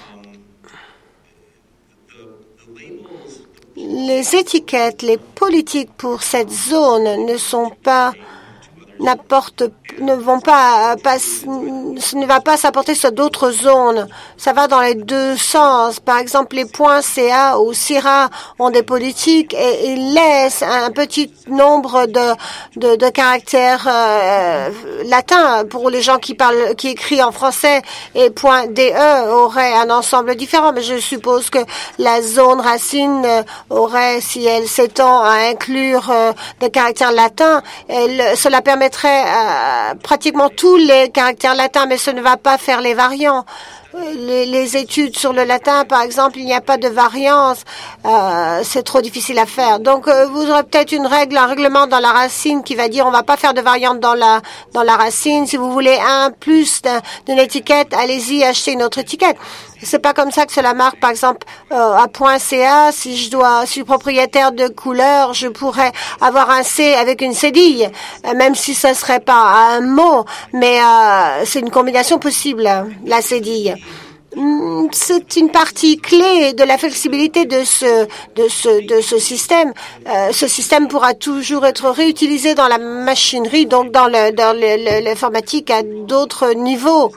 les étiquettes, les politiques pour cette zone ne sont pas, n'apportent, ne vont pas, pas, ce ne va pas s'apporter sur d'autres zones. Ça va dans les deux sens. Par exemple, les points C A ou C I R A ont des politiques et ils laissent un petit nombre de, de, de caractères euh, latins pour les gens qui parlent, qui écrivent en français, et point D E aurait un ensemble différent. Mais je suppose que la zone racine aurait, si elle s'étend à inclure euh, des caractères latins, elle, cela permettrait euh, pratiquement tous les caractères latins, mais ce ne va pas faire les variants. Les, les études sur le latin, par exemple, il n'y a pas de variance. Euh, c'est trop difficile à faire. Donc, euh, vous aurez peut-être une règle, un règlement dans la racine qui va dire on va pas faire de variante dans la dans la racine. Si vous voulez un plus d'une étiquette, allez-y, achetez une autre étiquette. C'est pas comme ça que cela marque. Par exemple, euh, à point C A, si je dois, si je suis propriétaire de couleur, je pourrais avoir un C avec une cédille, euh, même si ce serait pas un mot, mais euh, c'est une combinaison possible, la cédille. C'est une partie clé de la flexibilité de ce de ce de ce système. Euh, ce système pourra toujours être réutilisé dans la machinerie, donc dans le dans l'informatique à d'autres niveaux.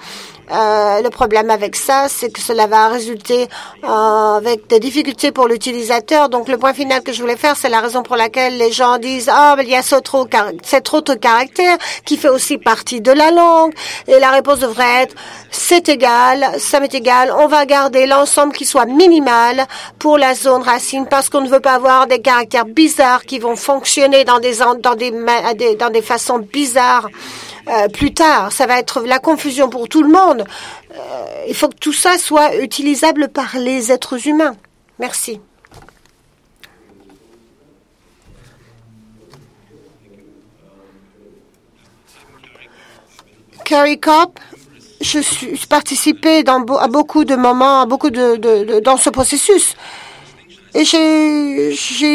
Euh, le problème avec ça, c'est que cela va résulter euh, avec des difficultés pour l'utilisateur. Donc, le point final que je voulais faire, c'est la raison pour laquelle les gens disent « Ah, mais il y a ce trop, cet autre caractère qui fait aussi partie de la langue. » Et la réponse devrait être « C'est égal, ça m'est égal. On va garder l'ensemble qui soit minimal pour la zone racine parce qu'on ne veut pas avoir des caractères bizarres qui vont fonctionner dans des, dans des, dans des façons bizarres. » Euh, plus tard, ça va être la confusion pour tout le monde. Euh, il faut que tout ça soit utilisable par les êtres humains. Merci. Carrie Kopp, je suis participé dans, à beaucoup de moments, à beaucoup de, de, de dans ce processus. Et j'ai j'ai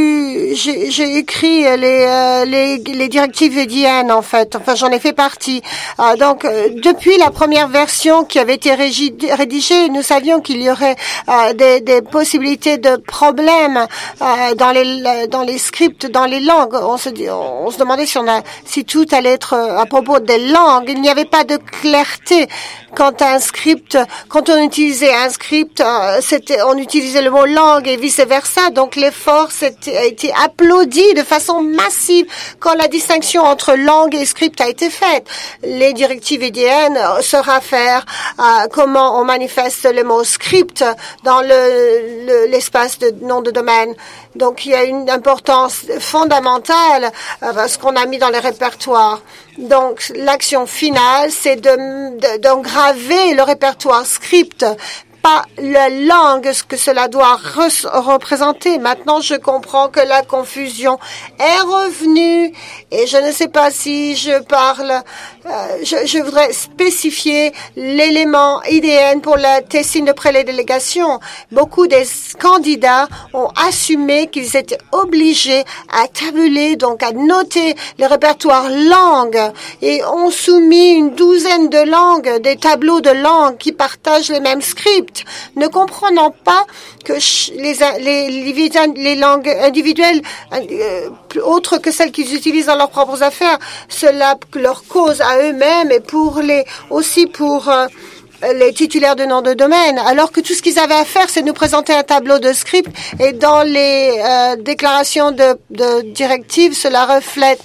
eu j'ai j'ai écrit les euh, les les directives E D N en fait. Enfin, j'en ai fait partie. Euh, donc euh, depuis la première version qui avait été rédigée, nous savions qu'il y aurait euh, des des possibilités de problèmes euh, dans les dans les scripts, dans les langues. On se dit, on se demandait si on a si tout allait être à propos des langues. Il n'y avait pas de clarté quant à un script. Quand on utilisait un script, euh, c'était on utilisait le mot langue et vice versa. Donc l'effort a été applaudi de façon massive quand la distinction entre langue et script a été faite. Les directives E D N se réfèrent à comment on manifeste le mot script dans le, le, l'espace de nom de domaine. Donc il y a une importance fondamentale à ce qu'on a mis dans les répertoires. Donc l'action finale, c'est de, de, d'engraver le répertoire script, pas la langue, ce que cela doit re- représenter. Maintenant, je comprends que la confusion est revenue et je ne sais pas si je parle, euh, je, je voudrais spécifier l'élément I D N pour la testing de pré-délégation. Beaucoup des candidats ont assumé qu'ils étaient obligés à tabuler, donc à noter le répertoire langue et ont soumis une douzaine de langues, des tableaux de langue qui partagent les mêmes scripts, ne comprenant pas que les, les, les langues individuelles, euh, autres que celles qu'ils utilisent dans leurs propres affaires, cela leur cause à eux-mêmes et pour les, aussi pour euh, les titulaires de noms de domaine, alors que tout ce qu'ils avaient à faire, c'est nous présenter un tableau de script et dans les euh, déclarations de, de directives, cela reflète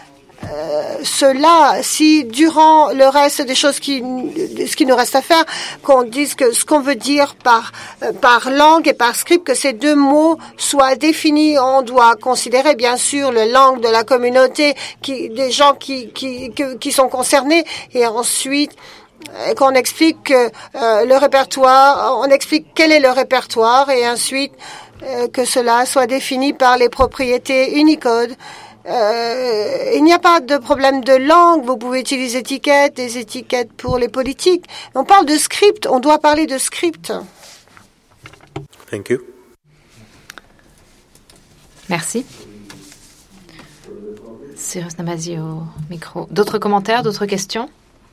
Euh, cela, si durant le reste des choses qui, ce qui nous reste à faire, qu'on dise que ce qu'on veut dire par, euh, par langue et par script, que ces deux mots soient définis, on doit considérer bien sûr la langue de la communauté, qui, des gens qui, qui, qui, qui sont concernés, et ensuite qu'on explique que, euh, le répertoire, on explique quel est le répertoire, et ensuite euh, que cela soit défini par les propriétés Unicode. Euh, il n'y a pas de problème de langue. Vous pouvez utiliser étiquettes, des étiquettes pour les politiques. On parle de script. On doit parler de script. Thank you. Merci. Cyrus Namazi au micro. D'autres commentaires, d'autres questions?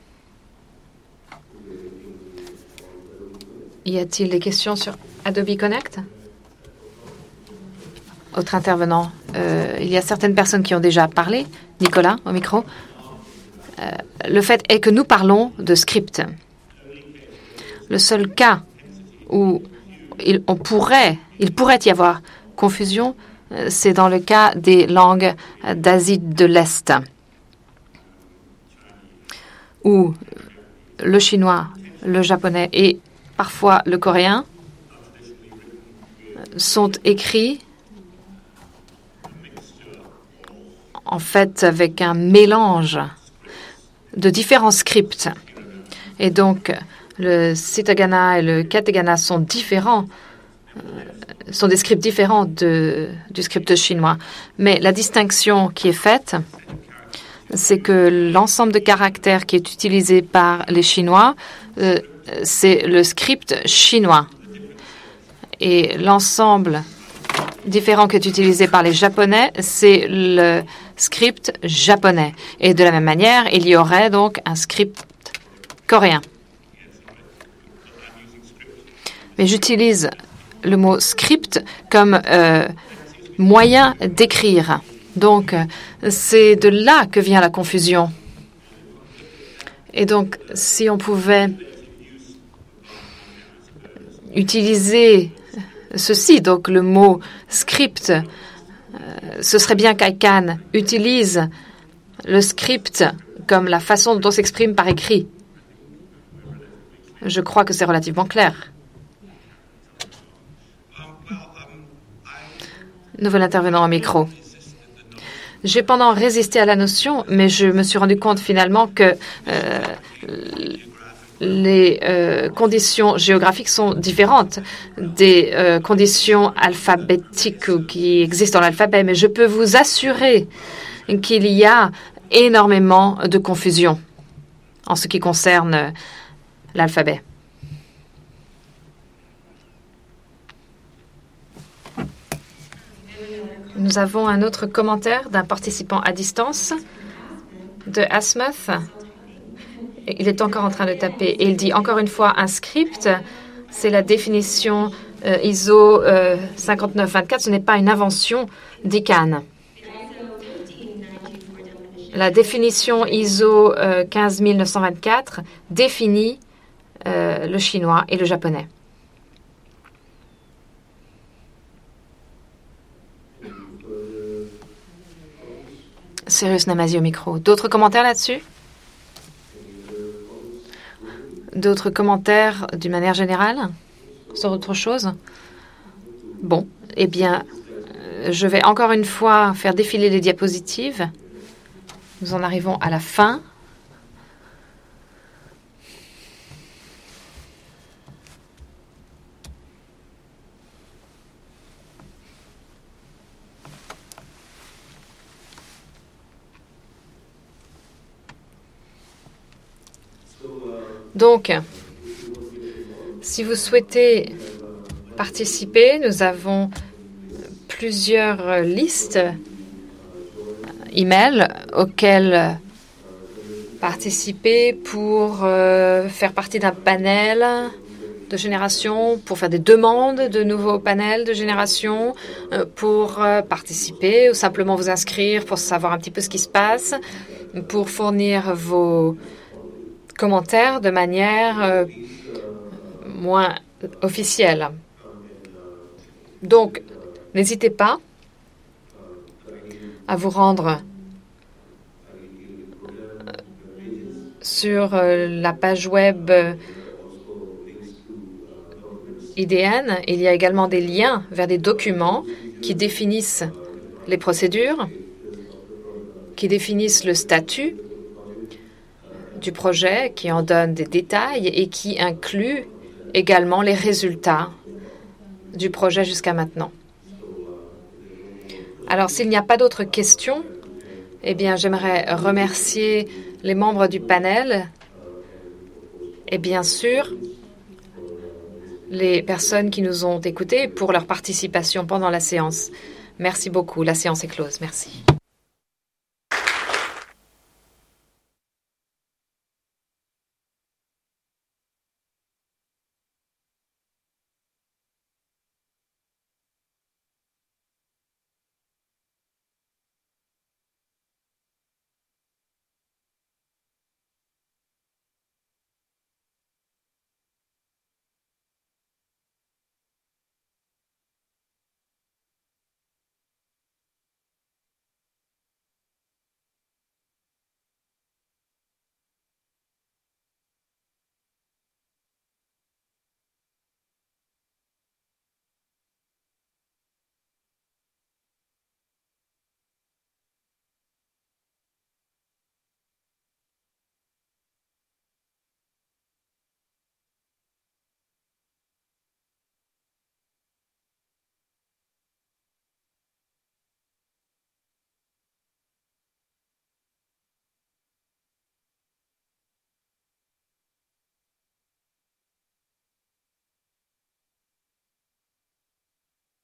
Y a-t-il des questions sur Adobe Connect? Autre intervenant. Euh, il y a certaines personnes qui ont déjà parlé. Nicolas, au micro. Euh, le fait est que nous parlons de script. Le seul cas où il, on pourrait, il pourrait y avoir confusion, euh, c'est dans le cas des langues d'Asie de l'Est, où le chinois, le japonais et parfois le coréen sont écrits en fait avec un mélange de différents scripts. Et donc, le Citagana et le Kategana sont différents, euh, sont des scripts différents de, du script chinois. Mais la distinction qui est faite, c'est que l'ensemble de caractères qui est utilisé par les Chinois, euh, c'est le script chinois. Et l'ensemble différent qui est utilisé par les Japonais, c'est le script japonais. Et de la même manière, il y aurait donc un script coréen. Mais j'utilise le mot script comme euh, moyen d'écrire. Donc, c'est de là que vient la confusion. Et donc, si on pouvait utiliser ceci, donc le mot script, euh, ce serait bien qu'I C A N utilise le script comme la façon dont on s'exprime par écrit. Je crois que c'est relativement clair. Nouvel intervenant au micro. J'ai pendant résisté à la notion, mais je me suis rendu compte finalement que euh, les euh, conditions géographiques sont différentes des euh, conditions alphabétiques qui existent dans l'alphabet. Mais je peux vous assurer qu'il y a énormément de confusion en ce qui concerne l'alphabet. Nous avons un autre commentaire d'un participant à distance de Asmuth. Il est encore en train de taper et il dit encore une fois un script. C'est la définition euh, I S O euh, cinquante-neuf vingt-quatre. Ce n'est pas une invention d'I C A N. La définition I S O euh, quinze mille neuf cent vingt-quatre définit euh, le chinois et le japonais. Cyrus Namazi au micro. D'autres commentaires là-dessus? D'autres commentaires d'une manière générale sur autre chose? Bon, eh bien, je vais encore une fois faire défiler les diapositives. Nous en arrivons à la fin. Donc, si vous souhaitez participer, nous avons plusieurs listes email auxquelles participer pour euh, faire partie d'un panel de génération, pour faire des demandes de nouveaux panels de génération, euh, pour euh, participer ou simplement vous inscrire pour savoir un petit peu ce qui se passe, pour fournir vos commentaires de manière euh, moins officielle. Donc, n'hésitez pas à vous rendre sur la page web I D N. Il y a également des liens vers des documents qui définissent les procédures, qui définissent le statut du projet, qui en donne des détails et qui inclut également les résultats du projet jusqu'à maintenant. Alors, s'il n'y a pas d'autres questions, eh bien, j'aimerais remercier les membres du panel et bien sûr les personnes qui nous ont écoutés pour leur participation pendant la séance. Merci beaucoup. La séance est close. Merci.